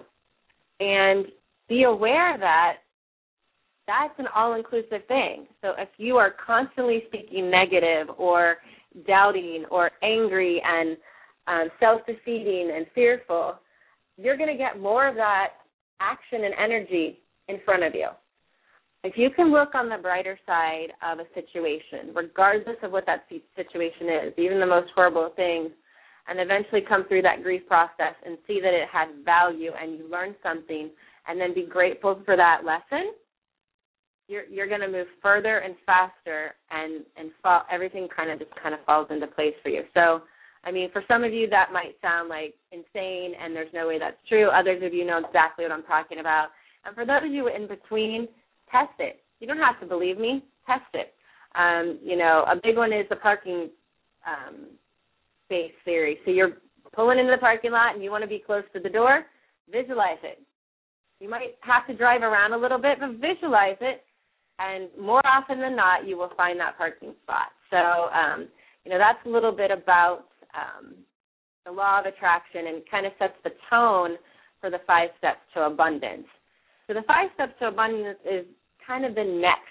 Speaker 2: And be aware that that's an all-inclusive thing. So if you are constantly speaking negative or doubting or angry and um, self-defeating and fearful, you're going to get more of that action and energy in front of you. If you can look on the brighter side of a situation, regardless of what that situation is, even the most horrible things, and eventually come through that grief process and see that it had value and you learned something, and then be grateful for that lesson, you're you're going to move further and faster, and and fall, everything kind of just kind of falls into place for you. So, I mean, for some of you that might sound like insane, and there's no way that's true. Others of you know exactly what I'm talking about. And for those of you in between, test it. You don't have to believe me. Test it. Um, you know, a big one is the parking um space theory. So you're pulling into the parking lot and you want to be close to the door, visualize it. You might have to drive around a little bit, but visualize it, and more often than not, you will find that parking spot. So, um, you know, that's a little bit about um, the law of attraction, and kind of sets the tone for the five steps to abundance. So the five steps to abundance is kind of the next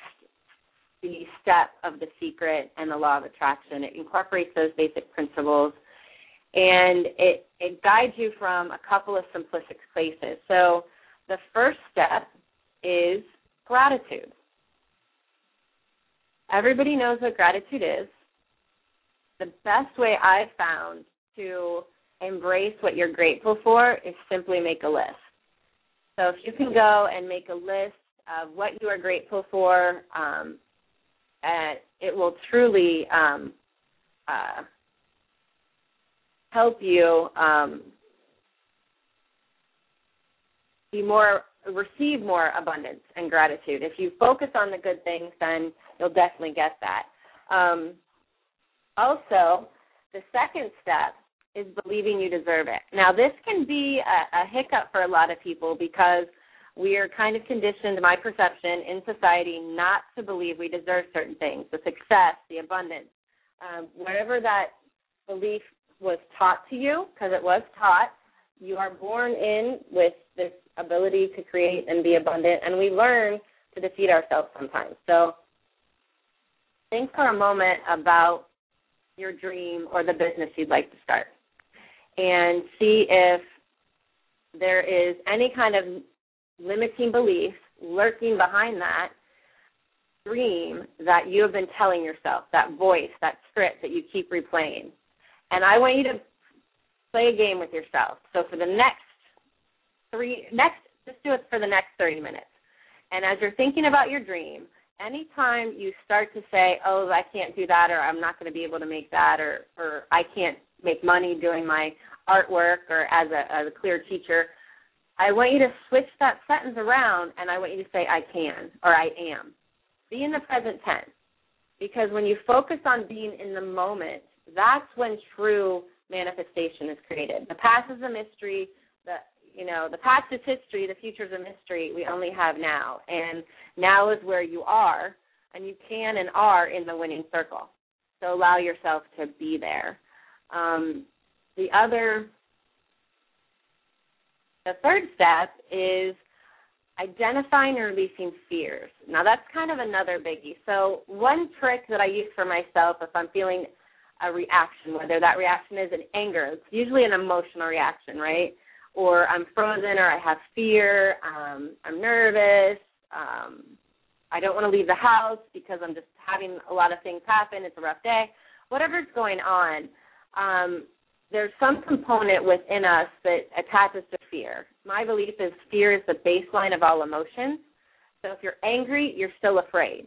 Speaker 2: the step of The Secret and the law of attraction. It incorporates those basic principles, and it, it guides you from a couple of simplistic places. So the first step is gratitude. Everybody knows what gratitude is. The best way I've found to embrace what you're grateful for is simply make a list. So if you can go and make a list of what you are grateful for, um, and it will truly um, uh, help you um, be more, receive more abundance and gratitude. If you focus on the good things, then you'll definitely get that. Um, also, the second step is believing you deserve it. Now, this can be a, a hiccup for a lot of people because we are kind of conditioned, my perception, in society not to believe we deserve certain things, the success, the abundance. Um, wherever that belief was taught to you, because it was taught, you are born in with this ability to create and be abundant, and we learn to defeat ourselves sometimes. So think for a moment about your dream or the business you'd like to start and see if there is any kind of limiting belief lurking behind that dream that you have been telling yourself, that voice, that script that you keep replaying. And I want you to play a game with yourself. So for the next three, next, just do it for the next thirty minutes. And as you're thinking about your dream, anytime you start to say, oh, I can't do that, or I'm not going to be able to make that, or, or I can't make money doing my artwork, or as a, as a clear teacher, I want you to switch that sentence around, and I want you to say, I can, or I am. Be in the present tense, because when you focus on being in the moment, that's when true manifestation is created. The past is a mystery. The you know the past is history. The future is a mystery. We only have now, and now is where you are, and you can and are in the winning circle. So allow yourself to be there. Um, the other, the third step is identifying and releasing fears. Now, that's kind of another biggie. So one trick that I use for myself if I'm feeling a reaction, whether that reaction is an anger, it's usually an emotional reaction, right? Or I'm frozen, or I have fear, um, I'm nervous, um, I don't want to leave the house because I'm just having a lot of things happen, it's a rough day, whatever's going on, um, there's some component within us that attaches to fear. My belief is fear is the baseline of all emotions. So if you're angry, you're still afraid.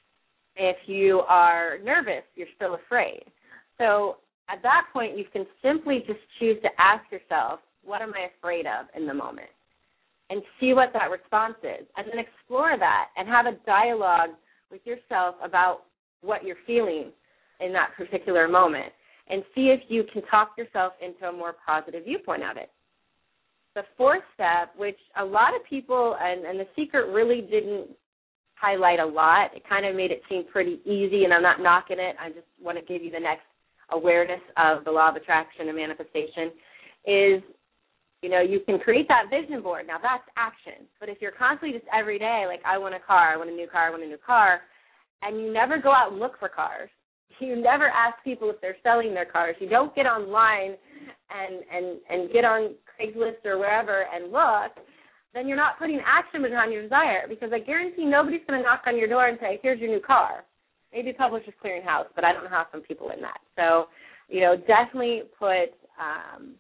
Speaker 2: If you are nervous, you're still afraid. So at that point, you can simply just choose to ask yourself, what am I afraid of in the moment? And see what that response is. And then explore that and have a dialogue with yourself about what you're feeling in that particular moment. And see if you can talk yourself into a more positive viewpoint of it. The fourth step, which a lot of people, and, and The Secret really didn't highlight a lot. It kind of made it seem pretty easy, and I'm not knocking it. I just want to give you the next awareness of the law of attraction and manifestation, is, you know, you can create that vision board. Now, that's action. But if you're constantly just every day, like, I want a car, I want a new car, I want a new car, and you never go out and look for cars, you never ask people if they're selling their cars, you don't get online and, and, and get on Craigslist or wherever and look, then you're not putting action behind your desire, because I guarantee nobody's going to knock on your door and say, here's your new car. Maybe Publishers Clearinghouse, but I don't have some people in that. So, you know, definitely put um,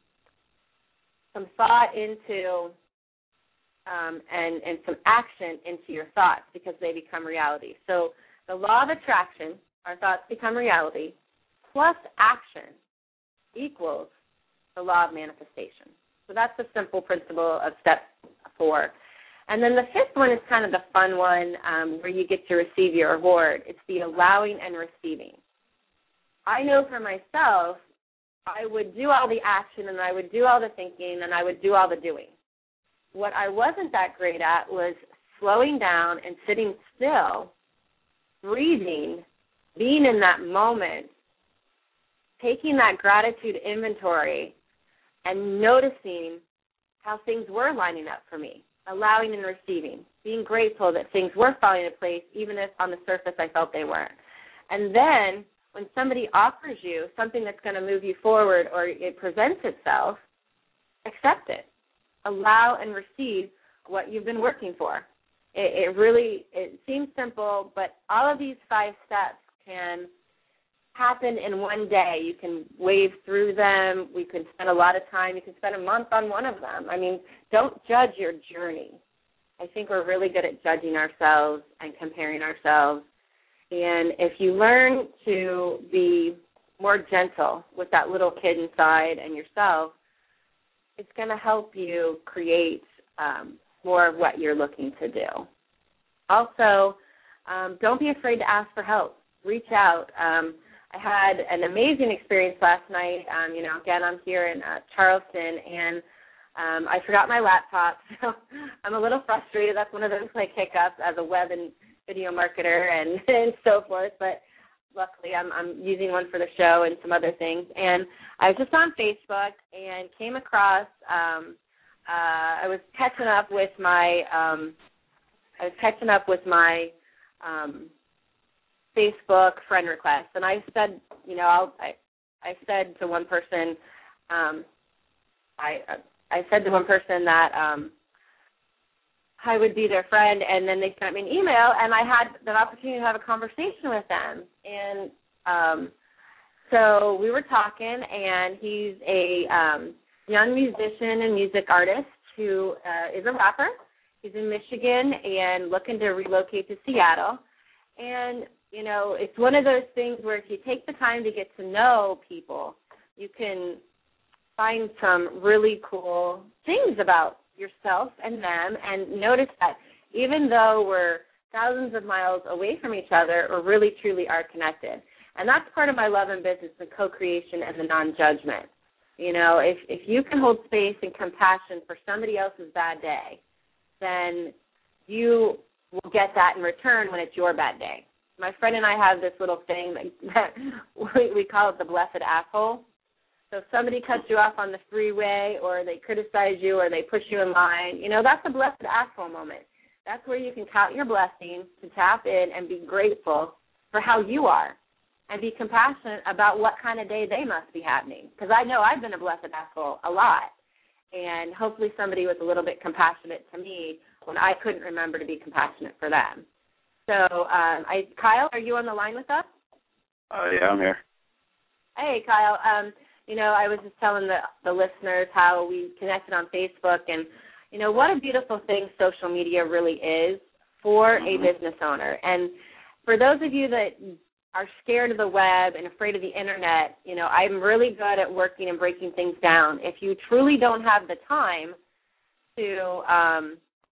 Speaker 2: some thought into um, and, and some action into your thoughts, because they become reality. So the law of attraction, our thoughts become reality, plus action equals the law of manifestation. So that's the simple principle of step four. And then the fifth one is kind of the fun one, um, where you get to receive your reward. It's the allowing and receiving. I know for myself, I would do all the action and I would do all the thinking and I would do all the doing. What I wasn't that great at was slowing down and sitting still, breathing, being in that moment, taking that gratitude inventory and noticing how things were lining up for me, allowing and receiving, being grateful that things were falling into place, even if on the surface I felt they weren't. And then when somebody offers you something that's going to move you forward, or it presents itself, accept it. Allow and receive what you've been working for. It, it really, it seems simple, but all of these five steps can happen in one day. You can wave through them. We can spend a lot of time. You can spend a month on one of them. I mean, don't judge your journey. I think we're really good at judging ourselves and comparing ourselves. And if you learn to be more gentle with that little kid inside and yourself, it's going to help you create um, more of what you're looking to do. Also, um, don't be afraid to ask for help. Reach out. Um, I had an amazing experience last night. Um, you know, again, I'm here in uh, Charleston, and um, I forgot my laptop, so I'm a little frustrated. That's one of those like hiccups as a web and video marketer and, and so forth. But luckily, I'm, I'm using one for the show and some other things. And I was just on Facebook and came across. Um, uh, I was catching up with my um, I was catching up with my um, Facebook friend requests, and I said, you know, I'll, I I said to one person, um, I I said to one person that um, I would be their friend, and then they sent me an email, and I had the opportunity to have a conversation with them, and um, so we were talking, and he's a um, young musician and music artist who uh, is a rapper. He's in Michigan and looking to relocate to Seattle. And, you know, it's one of those things where if you take the time to get to know people, you can find some really cool things about yourself and them, and notice that even though we're thousands of miles away from each other, we really, truly are connected. And that's part of my love in business, the co-creation and the non-judgment. You know, if, if you can hold space and compassion for somebody else's bad day, then you will get that in return when it's your bad day. My friend and I have this little thing that we, we call it the blessed asshole. So if somebody cuts you off on the freeway, or they criticize you, or they push you in line, you know, that's a blessed asshole moment. That's where you can count your blessings, to tap in and be grateful for how you are, and be compassionate about what kind of day they must be having. Because I know I've been a blessed asshole a lot, and hopefully somebody was a little bit compassionate to me when I couldn't remember to be compassionate for them. So, um, I, Kyle, are you on the line with us?
Speaker 6: Uh, yeah, I'm here.
Speaker 2: Hey, Kyle. Um, you know, I was just telling the, the listeners how we connected on Facebook, and, you know, what a beautiful thing social media really is for a business owner. And for those of you that are scared of the web and afraid of the internet, you know, I'm really good at working and breaking things down. If you truly don't have the time to um,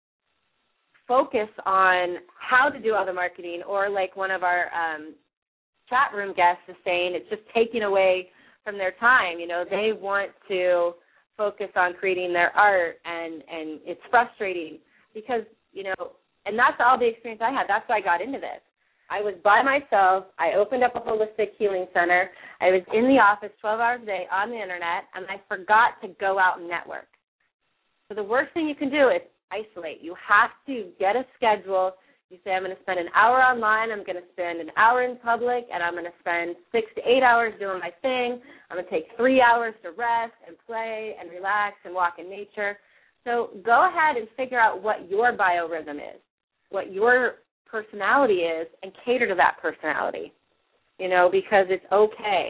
Speaker 2: focus on how to do all the marketing, or like one of our um, chat room guests is saying, it's just taking away from their time. You know, they want to focus on creating their art, and, and it's frustrating because, you know, and that's all the experience I had. That's why I got into this. I was by myself. I opened up a holistic healing center. I was in the office twelve hours a day on the internet, and I forgot to go out and network. So the worst thing you can do is isolate. You have to get a schedule. You say, I'm going to spend an hour online, I'm going to spend an hour in public, and I'm going to spend six to eight hours doing my thing. I'm going to take three hours to rest and play and relax and walk in nature. So go ahead and figure out what your biorhythm is, what your personality is, and cater to that personality, you know, because it's okay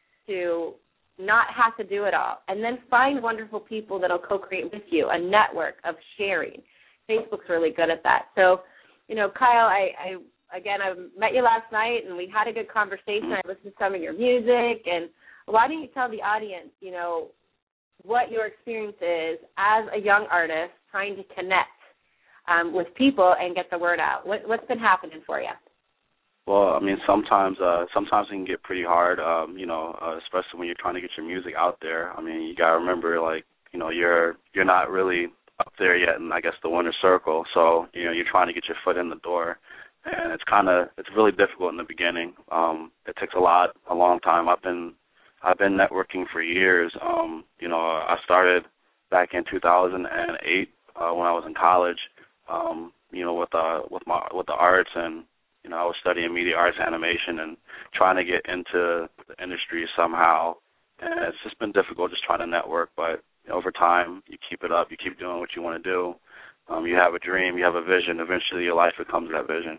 Speaker 2: to not have to do it all. And then find wonderful people that will co-create with you, a network of sharing. Facebook's really good at that. So, you know, Kyle, I, I again, I met you last night, and we had a good conversation. I listened to some of your music, and why don't you tell the audience, you know, what your experience is as a young artist trying to connect um, with people and get the word out? What, what's been happening for you?
Speaker 6: Well, I mean, sometimes uh, sometimes it can get pretty hard, um, you know, uh, especially when you're trying to get your music out there. I mean, you got to remember, like, you know, you're you're not really up there yet in, I guess, the winner's circle. So, you know, you're trying to get your foot in the door. And it's kind of, it's really difficult in the beginning. Um, it takes a lot, a long time. I've been, I've been networking for years. Um, you know, I started back in two thousand eight uh, when I was in college, um, you know, with, uh, with my, with the arts, and, you know, I was studying media arts animation and trying to get into the industry somehow. And it's just been difficult just trying to network, but over time, you keep it up, you keep doing what you want to do. Um, you have a dream, you have a vision. Eventually, your life becomes that vision.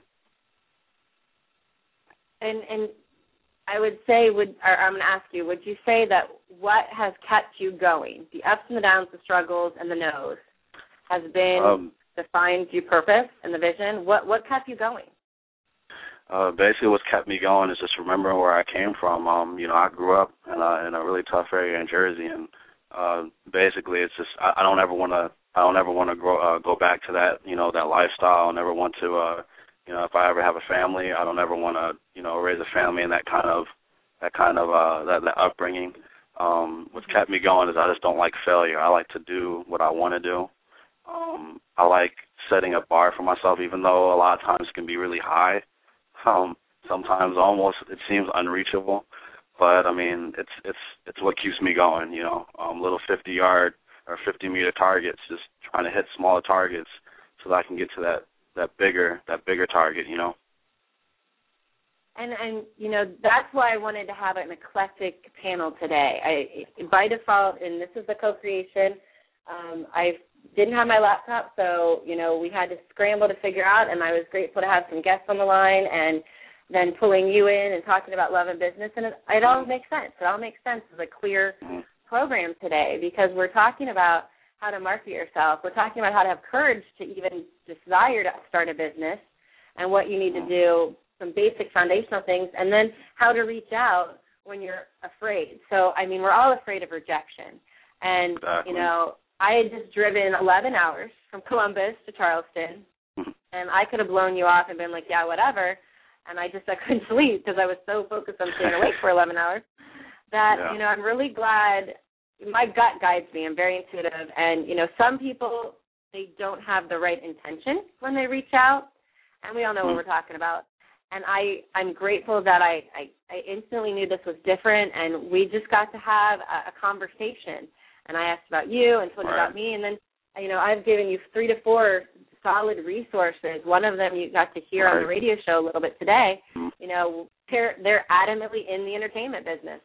Speaker 2: And and I would say, would or I'm going to ask you, would you say that what has kept you going, the ups and the downs, the struggles, and the no's, has been um, defined your purpose and the vision? What what kept you going?
Speaker 6: Uh, basically, what's kept me going is just remembering where I came from. Um, you know, I grew up in a, in a really tough area in Jersey, and uh, basically, it's just I, I don't ever want to I don't ever want to grow uh, go back to that you know that lifestyle. I never want to uh, you know if I ever have a family, I don't ever want to you know raise a family in that kind of that kind of uh, that, that upbringing. Um, what's kept me going is I just don't like failure. I like to do what I want to do. Um, I like setting a bar for myself, even though a lot of times it can be really high. Um, sometimes almost it seems unreachable, but I mean it's it's it's what keeps me going. You know, um, little fifty yard or fifty meter targets, just trying to hit smaller targets so that I can get to that that bigger that bigger target, you know.
Speaker 2: And, and you know, that's why I wanted to have an eclectic panel today. I, by default, and this is the co-creation, um, I didn't have my laptop, so, you know, we had to scramble to figure out, and I was grateful to have some guests on the line and then pulling you in and talking about love and business. And it, it all makes sense. It all makes sense as a clear program today because we're talking about how to market yourself. We're talking about how to have courage to even desire to start a business and what you need to do, some basic foundational things, and then how to reach out when you're afraid. So, I mean, we're all afraid of rejection. And,
Speaker 6: exactly.
Speaker 2: you know, I had just driven eleven hours from Columbus to Charleston, and I could have blown you off and been like, yeah, whatever, and I just I couldn't sleep because I was so focused on staying awake for eleven hours that,
Speaker 6: yeah.
Speaker 2: you know, I'm really glad. My gut guides me. I'm very intuitive, and, you know, some people, they don't have the right intention when they reach out, and we all know what we're talking about. And I, I'm grateful that I, I, I instantly knew this was different, and we just got to have a, a conversation. And I asked about you and told you
Speaker 6: right.
Speaker 2: about me, and then, you know, I've given you three to four solid resources. One of them you got to hear
Speaker 6: right.
Speaker 2: on the radio show a little bit today. Mm-hmm. You know, they're, they're adamantly in the entertainment business.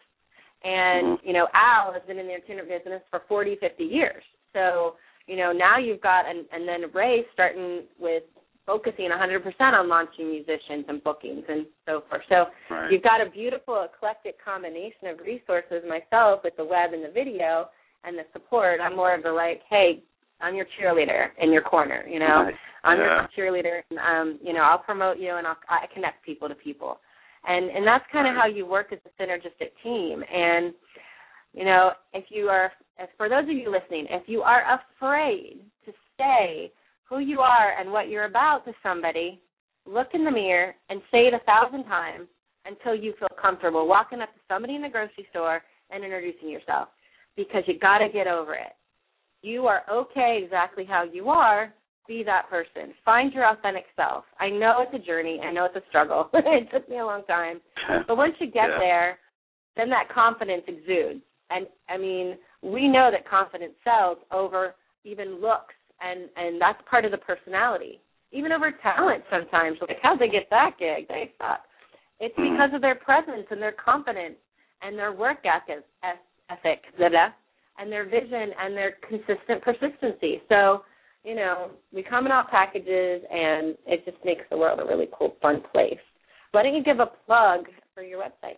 Speaker 2: And, mm-hmm. you know, Al has been in the entertainment business for forty, fifty years. So, you know, now you've got, and, and then Ray starting with focusing one hundred percent on launching musicians and bookings and so forth. So
Speaker 6: right.
Speaker 2: you've got a beautiful eclectic combination of resources, myself with the web and the video and the support. I'm more of the like, hey, I'm your cheerleader in your corner, you know.
Speaker 6: Right.
Speaker 2: I'm
Speaker 6: yeah.
Speaker 2: your cheerleader, and, um, you know, I'll promote you and I'll I connect people to people. And and that's kind of
Speaker 6: right.
Speaker 2: how you work as a synergistic team. And, you know, if you are, as for those of you listening, if you are afraid to say who you are and what you're about to somebody, look in the mirror and say it a thousand times until you feel comfortable walking up to somebody in the grocery store and introducing yourself, because you got to get over it. You are okay exactly how you are. Be that person. Find your authentic self. I know it's a journey. I know it's a struggle. It took me a long time. But once you get
Speaker 6: yeah.
Speaker 2: there, then that confidence exudes. And, I mean, we know that confidence sells over even looks, and, and that's part of the personality. Even over talent sometimes. Like, how'd they get that gig? They suck. It's because of their presence and their confidence and their work ethic, ethic blah, blah, and their vision and their consistent persistency. So, you know, we come in all packages, and it just makes the world a really cool, fun place. Why don't you give a plug for your website?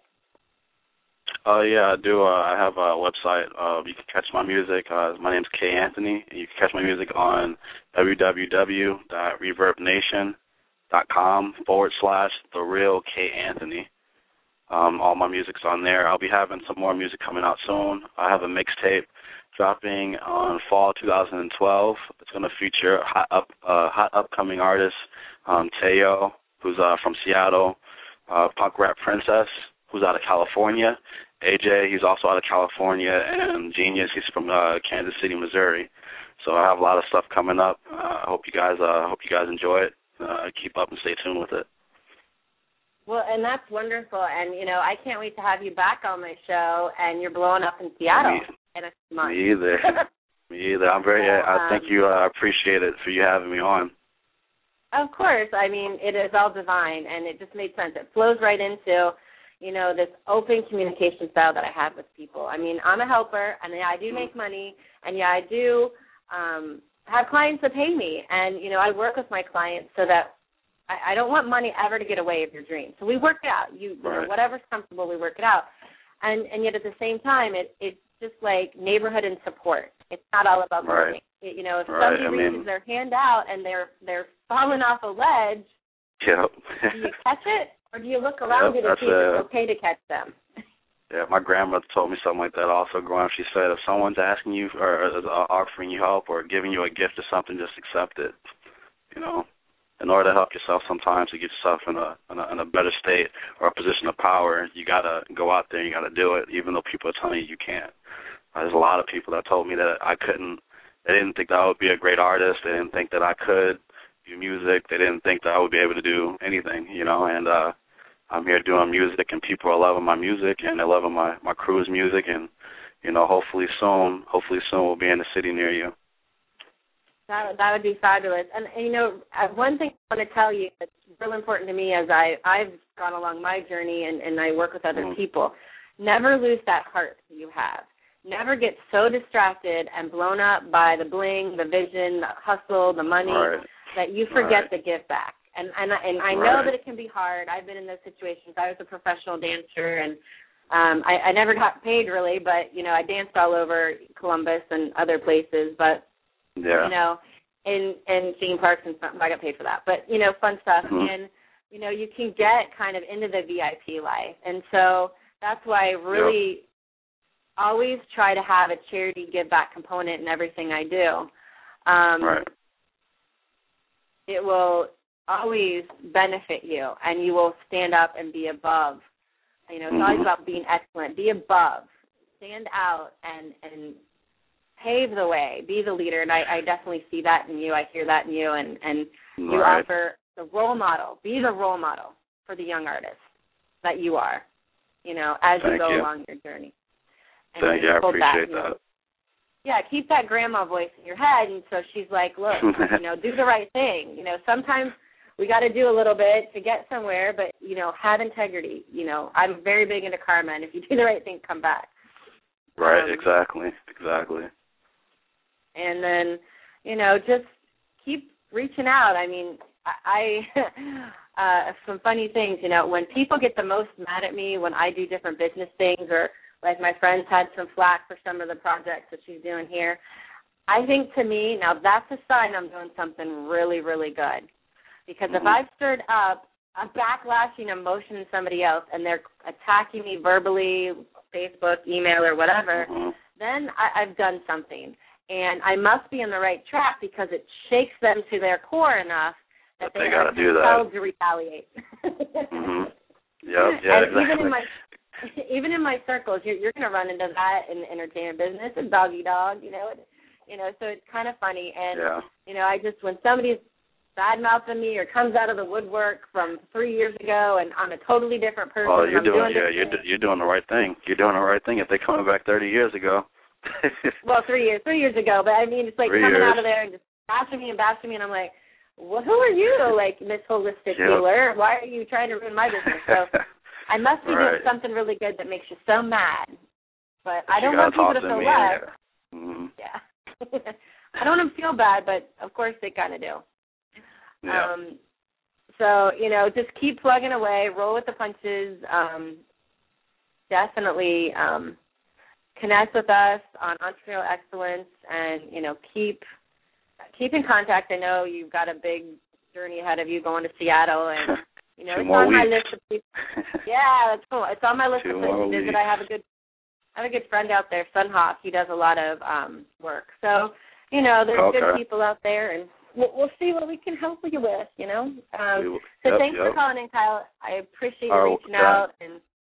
Speaker 6: Oh, uh, yeah, I do. Uh, I have a website. Uh, you can catch my music. Uh, my name's K Anthony. You can catch my music on www.reverbnation.com forward slash The Real K Anthony. Um, all my music's on there. I'll be having some more music coming out soon. I have a mixtape dropping on fall two thousand twelve. It's going to feature hot up, uh, hot upcoming artist um, Teo, who's uh, from Seattle, uh, punk rap princess, who's out of California, A J, he's also out of California, and Genius, he's from uh, Kansas City, Missouri. So I have a lot of stuff coming up. I uh, hope you guys, uh, hope you guys enjoy it. Uh, keep up and stay tuned with it.
Speaker 2: Well, and that's wonderful, and, you know, I can't wait to have you back on my show, and you're blowing up in Seattle
Speaker 6: Me,
Speaker 2: in a month.
Speaker 6: Me either. Me either. I'm very,
Speaker 2: so,
Speaker 6: I
Speaker 2: um,
Speaker 6: thank you, I uh, appreciate it for you having me on.
Speaker 2: Of course. I mean, it is all divine, and it just made sense. It flows right into, you know, this open communication style that I have with people. I mean, I'm a helper, and yeah, I do make money, and yeah, I do um, have clients that pay me, and, you know, I work with my clients so that I, I don't want money ever to get away of your dreams. So we work it out. You, you
Speaker 6: right.
Speaker 2: know, whatever's comfortable, we work it out. And and yet at the same time, it it's just like neighborhood and support. It's not all about money.
Speaker 6: Right.
Speaker 2: It, you know, if
Speaker 6: right.
Speaker 2: somebody
Speaker 6: I
Speaker 2: reaches
Speaker 6: mean,
Speaker 2: their hand out and they're they're falling off a ledge,
Speaker 6: yep.
Speaker 2: do you catch it, or do you look around
Speaker 6: yep,
Speaker 2: you to see if
Speaker 6: uh,
Speaker 2: it's okay to catch them?
Speaker 6: Yeah, my grandmother told me something like that also growing up. She said, if someone's asking you or uh, offering you help or giving you a gift or something, just accept it. You know, in order to help yourself sometimes to get yourself in a, in a in a better state or a position of power, you got to go out there and you got to do it, even though people are telling you you can't. Uh, there's a lot of people that told me that I couldn't. They didn't think that I would be a great artist. They didn't think that I could do music. They didn't think that I would be able to do anything, you know, and uh, I'm here doing music, and people are loving my music, and they're loving my, my crew's music, and, you know, hopefully soon, hopefully soon we'll be in the city near you.
Speaker 2: That that would be fabulous. And, and you know, uh, one thing I want to tell you that's real important to me as I I've gone along my journey and, and I work with other mm. people. Never lose that heart that you have. Never get so distracted and blown up by the bling, the vision, the hustle, the money
Speaker 6: right.
Speaker 2: that you forget
Speaker 6: right.
Speaker 2: to give back. And and and I know
Speaker 6: right.
Speaker 2: that it can be hard. I've been in those situations. I was a professional dancer, and um, I, I never got paid really, but you know, I danced all over Columbus and other places. But
Speaker 6: yeah.
Speaker 2: you know, in in theme parks and stuff, I got paid for that. But you know, fun stuff.
Speaker 6: Mm-hmm.
Speaker 2: And you know, you can get kind of into the V I P life, and so that's why I really
Speaker 6: yep.
Speaker 2: always try to have a charity give back component in everything I do. Um,
Speaker 6: right.
Speaker 2: It will always benefit you, and you will stand up and be above. You know, it's
Speaker 6: mm-hmm.
Speaker 2: always about being excellent. Be above. Stand out and, and pave the way. Be the leader, and I, I definitely see that in you. I hear that in you, and, and you
Speaker 6: right.
Speaker 2: offer the role model. Be the role model for the young artists that you are, you know, as
Speaker 6: Thank
Speaker 2: you go
Speaker 6: you.
Speaker 2: along your journey. And
Speaker 6: Thank you. I appreciate
Speaker 2: that.
Speaker 6: that.
Speaker 2: Yeah, keep that grandma voice in your head, and so she's like, look, you know, do the right thing. You know, sometimes we got to do a little bit to get somewhere, but, you know, have integrity. You know, I'm very big into karma, and if you do the right thing, come back.
Speaker 6: Right,
Speaker 2: um,
Speaker 6: exactly, exactly.
Speaker 2: And then, you know, just keep reaching out. I mean, I, I uh, some funny things, you know, when people get the most mad at me when I do different business things, or like my friends had some flack for some of the projects that she's doing here, I think to me, now that's a sign I'm doing something really, really good. Because
Speaker 6: mm-hmm.
Speaker 2: if I've stirred up a backlashing emotion in somebody else and they're attacking me verbally, Facebook, email, or whatever,
Speaker 6: mm-hmm.
Speaker 2: then I, I've done something. And I must be on the right track because it shakes them to their core enough that
Speaker 6: but
Speaker 2: they,
Speaker 6: they
Speaker 2: are
Speaker 6: gotta do
Speaker 2: compelled
Speaker 6: that.
Speaker 2: to retaliate.
Speaker 6: mm-hmm. Yep, yeah,
Speaker 2: and
Speaker 6: exactly.
Speaker 2: even in my even in my circles, you're, you're going to run into that in the entertainment business, a doggy dog, you know. It, you know, so it's kind of funny. And
Speaker 6: yeah.
Speaker 2: you know, I just when somebody's bad-mouthing me or comes out of the woodwork from three years ago and I'm a totally different person.
Speaker 6: Oh, you're
Speaker 2: I'm
Speaker 6: doing,
Speaker 2: doing
Speaker 6: yeah, you're, do, you're doing the right thing. You're doing the right thing if they're coming back thirty years ago.
Speaker 2: well, three years, three years ago, but I mean, it's like
Speaker 6: three
Speaker 2: coming
Speaker 6: years.
Speaker 2: out of there and just bashing me and bashing me, and I'm like, well, who are you, like, Miss Holistic
Speaker 6: yep.
Speaker 2: Healer? Why are you trying to ruin my business? So I must be
Speaker 6: right.
Speaker 2: doing something really good that makes you so mad. But I don't
Speaker 6: you
Speaker 2: want people to
Speaker 6: to
Speaker 2: feel
Speaker 6: me,
Speaker 2: bad.
Speaker 6: Yeah. Mm-hmm.
Speaker 2: yeah. I don't want them to feel bad, but of course they kind of do.
Speaker 6: Yeah.
Speaker 2: Um, so, you know, just keep plugging away, roll with the punches. Um, definitely um, connect with us on Entrepreneurial Excellence and, you know, keep keep in contact. I know you've got a big journey ahead of you going to Seattle, and, you know,
Speaker 6: Two
Speaker 2: it's
Speaker 6: more
Speaker 2: on
Speaker 6: weeks.
Speaker 2: my list of people. Yeah, that's cool. It's on my list
Speaker 6: Two
Speaker 2: of places to visit.
Speaker 6: weeks.
Speaker 2: I have a good I have a good friend out there, Sunhawk. He does a lot of um, work. So, you know, there's
Speaker 6: okay.
Speaker 2: good people out there, and we'll, we'll see what we can help you with, you know. Um, so
Speaker 6: yep,
Speaker 2: thanks
Speaker 6: yep.
Speaker 2: for calling in, Kyle. I appreciate you
Speaker 6: All right,
Speaker 2: reaching
Speaker 6: okay.
Speaker 2: out. And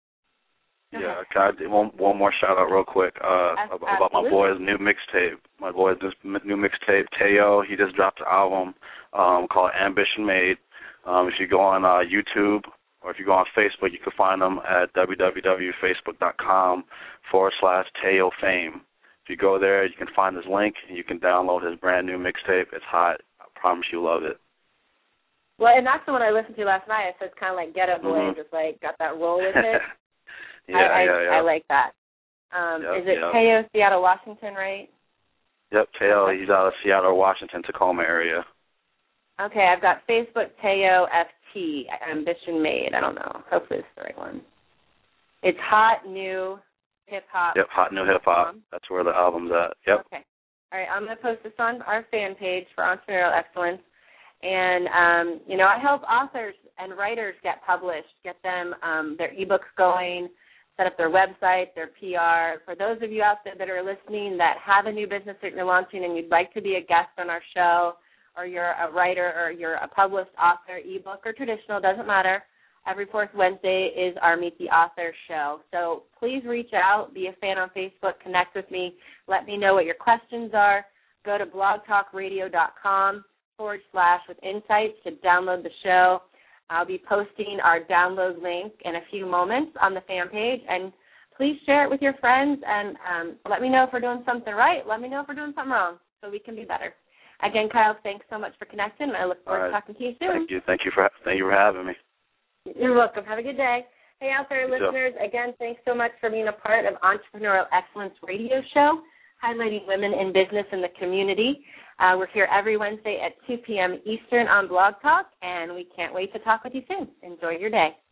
Speaker 6: yeah, can I do one, one more shout out real quick uh, about, about my boy's new mixtape. My boy's new mixtape, Teo. He just dropped an album um, called Ambition Made. Um, if you go on uh, YouTube or if you go on Facebook, you can find them at www.facebook.com forward slash Teo Fame. If you go there, you can find his link and you can download his brand new mixtape. It's hot. I promise you'll love it.
Speaker 2: Well, and that's the one I listened to last night. So it's kind of like Ghetto Boy,
Speaker 6: mm-hmm.
Speaker 2: just like got that roll with it.
Speaker 6: yeah,
Speaker 2: I, I,
Speaker 6: yeah, yeah.
Speaker 2: I like that. Um,
Speaker 6: yep,
Speaker 2: is it
Speaker 6: yep.
Speaker 2: Teo, Seattle, Washington, right?
Speaker 6: Yep, Teo. He's out of Seattle, Washington, Tacoma area.
Speaker 2: Okay, I've got Facebook, Teo F T, Ambition Made. I don't know. Hopefully it's the right one. It's Hot New Hip Hop.
Speaker 6: Yep, Hot New Hip Hop. That's where the album's at. Yep.
Speaker 2: Okay. All right, I'm going to post this on our fan page for Entrepreneurial Excellence. And, um, you know, I help authors and writers get published, get them um, their ebooks going, set up their website, their P R. For those of you out there that are listening that have a new business that you're launching and you'd like to be a guest on our show, or you're a writer or you're a published author, ebook or traditional, doesn't matter. Every fourth Wednesday is our Meet the Author show. So please reach out, be a fan on Facebook, connect with me, let me know what your questions are. Go to blogtalkradio.com forward slash with insights to download the show. I'll be posting our download link in a few moments on the fan page, and please share it with your friends and um, let me know if we're doing something right. Let me know if we're doing something wrong so we can be better. Again, Kyle, thanks so much for connecting. I look forward
Speaker 6: right.
Speaker 2: to talking to you soon.
Speaker 6: Thank you. Thank you for thank you for having me.
Speaker 2: You're welcome. Have a good day. Hey, out there,
Speaker 6: You
Speaker 2: listeners,
Speaker 6: too.
Speaker 2: again, thanks so much for being a part of Entrepreneurial Excellence Radio Show, highlighting women in business in the community. Uh, we're here every Wednesday at two p.m. Eastern on Blog Talk, and we can't wait to talk with you soon. Enjoy your day.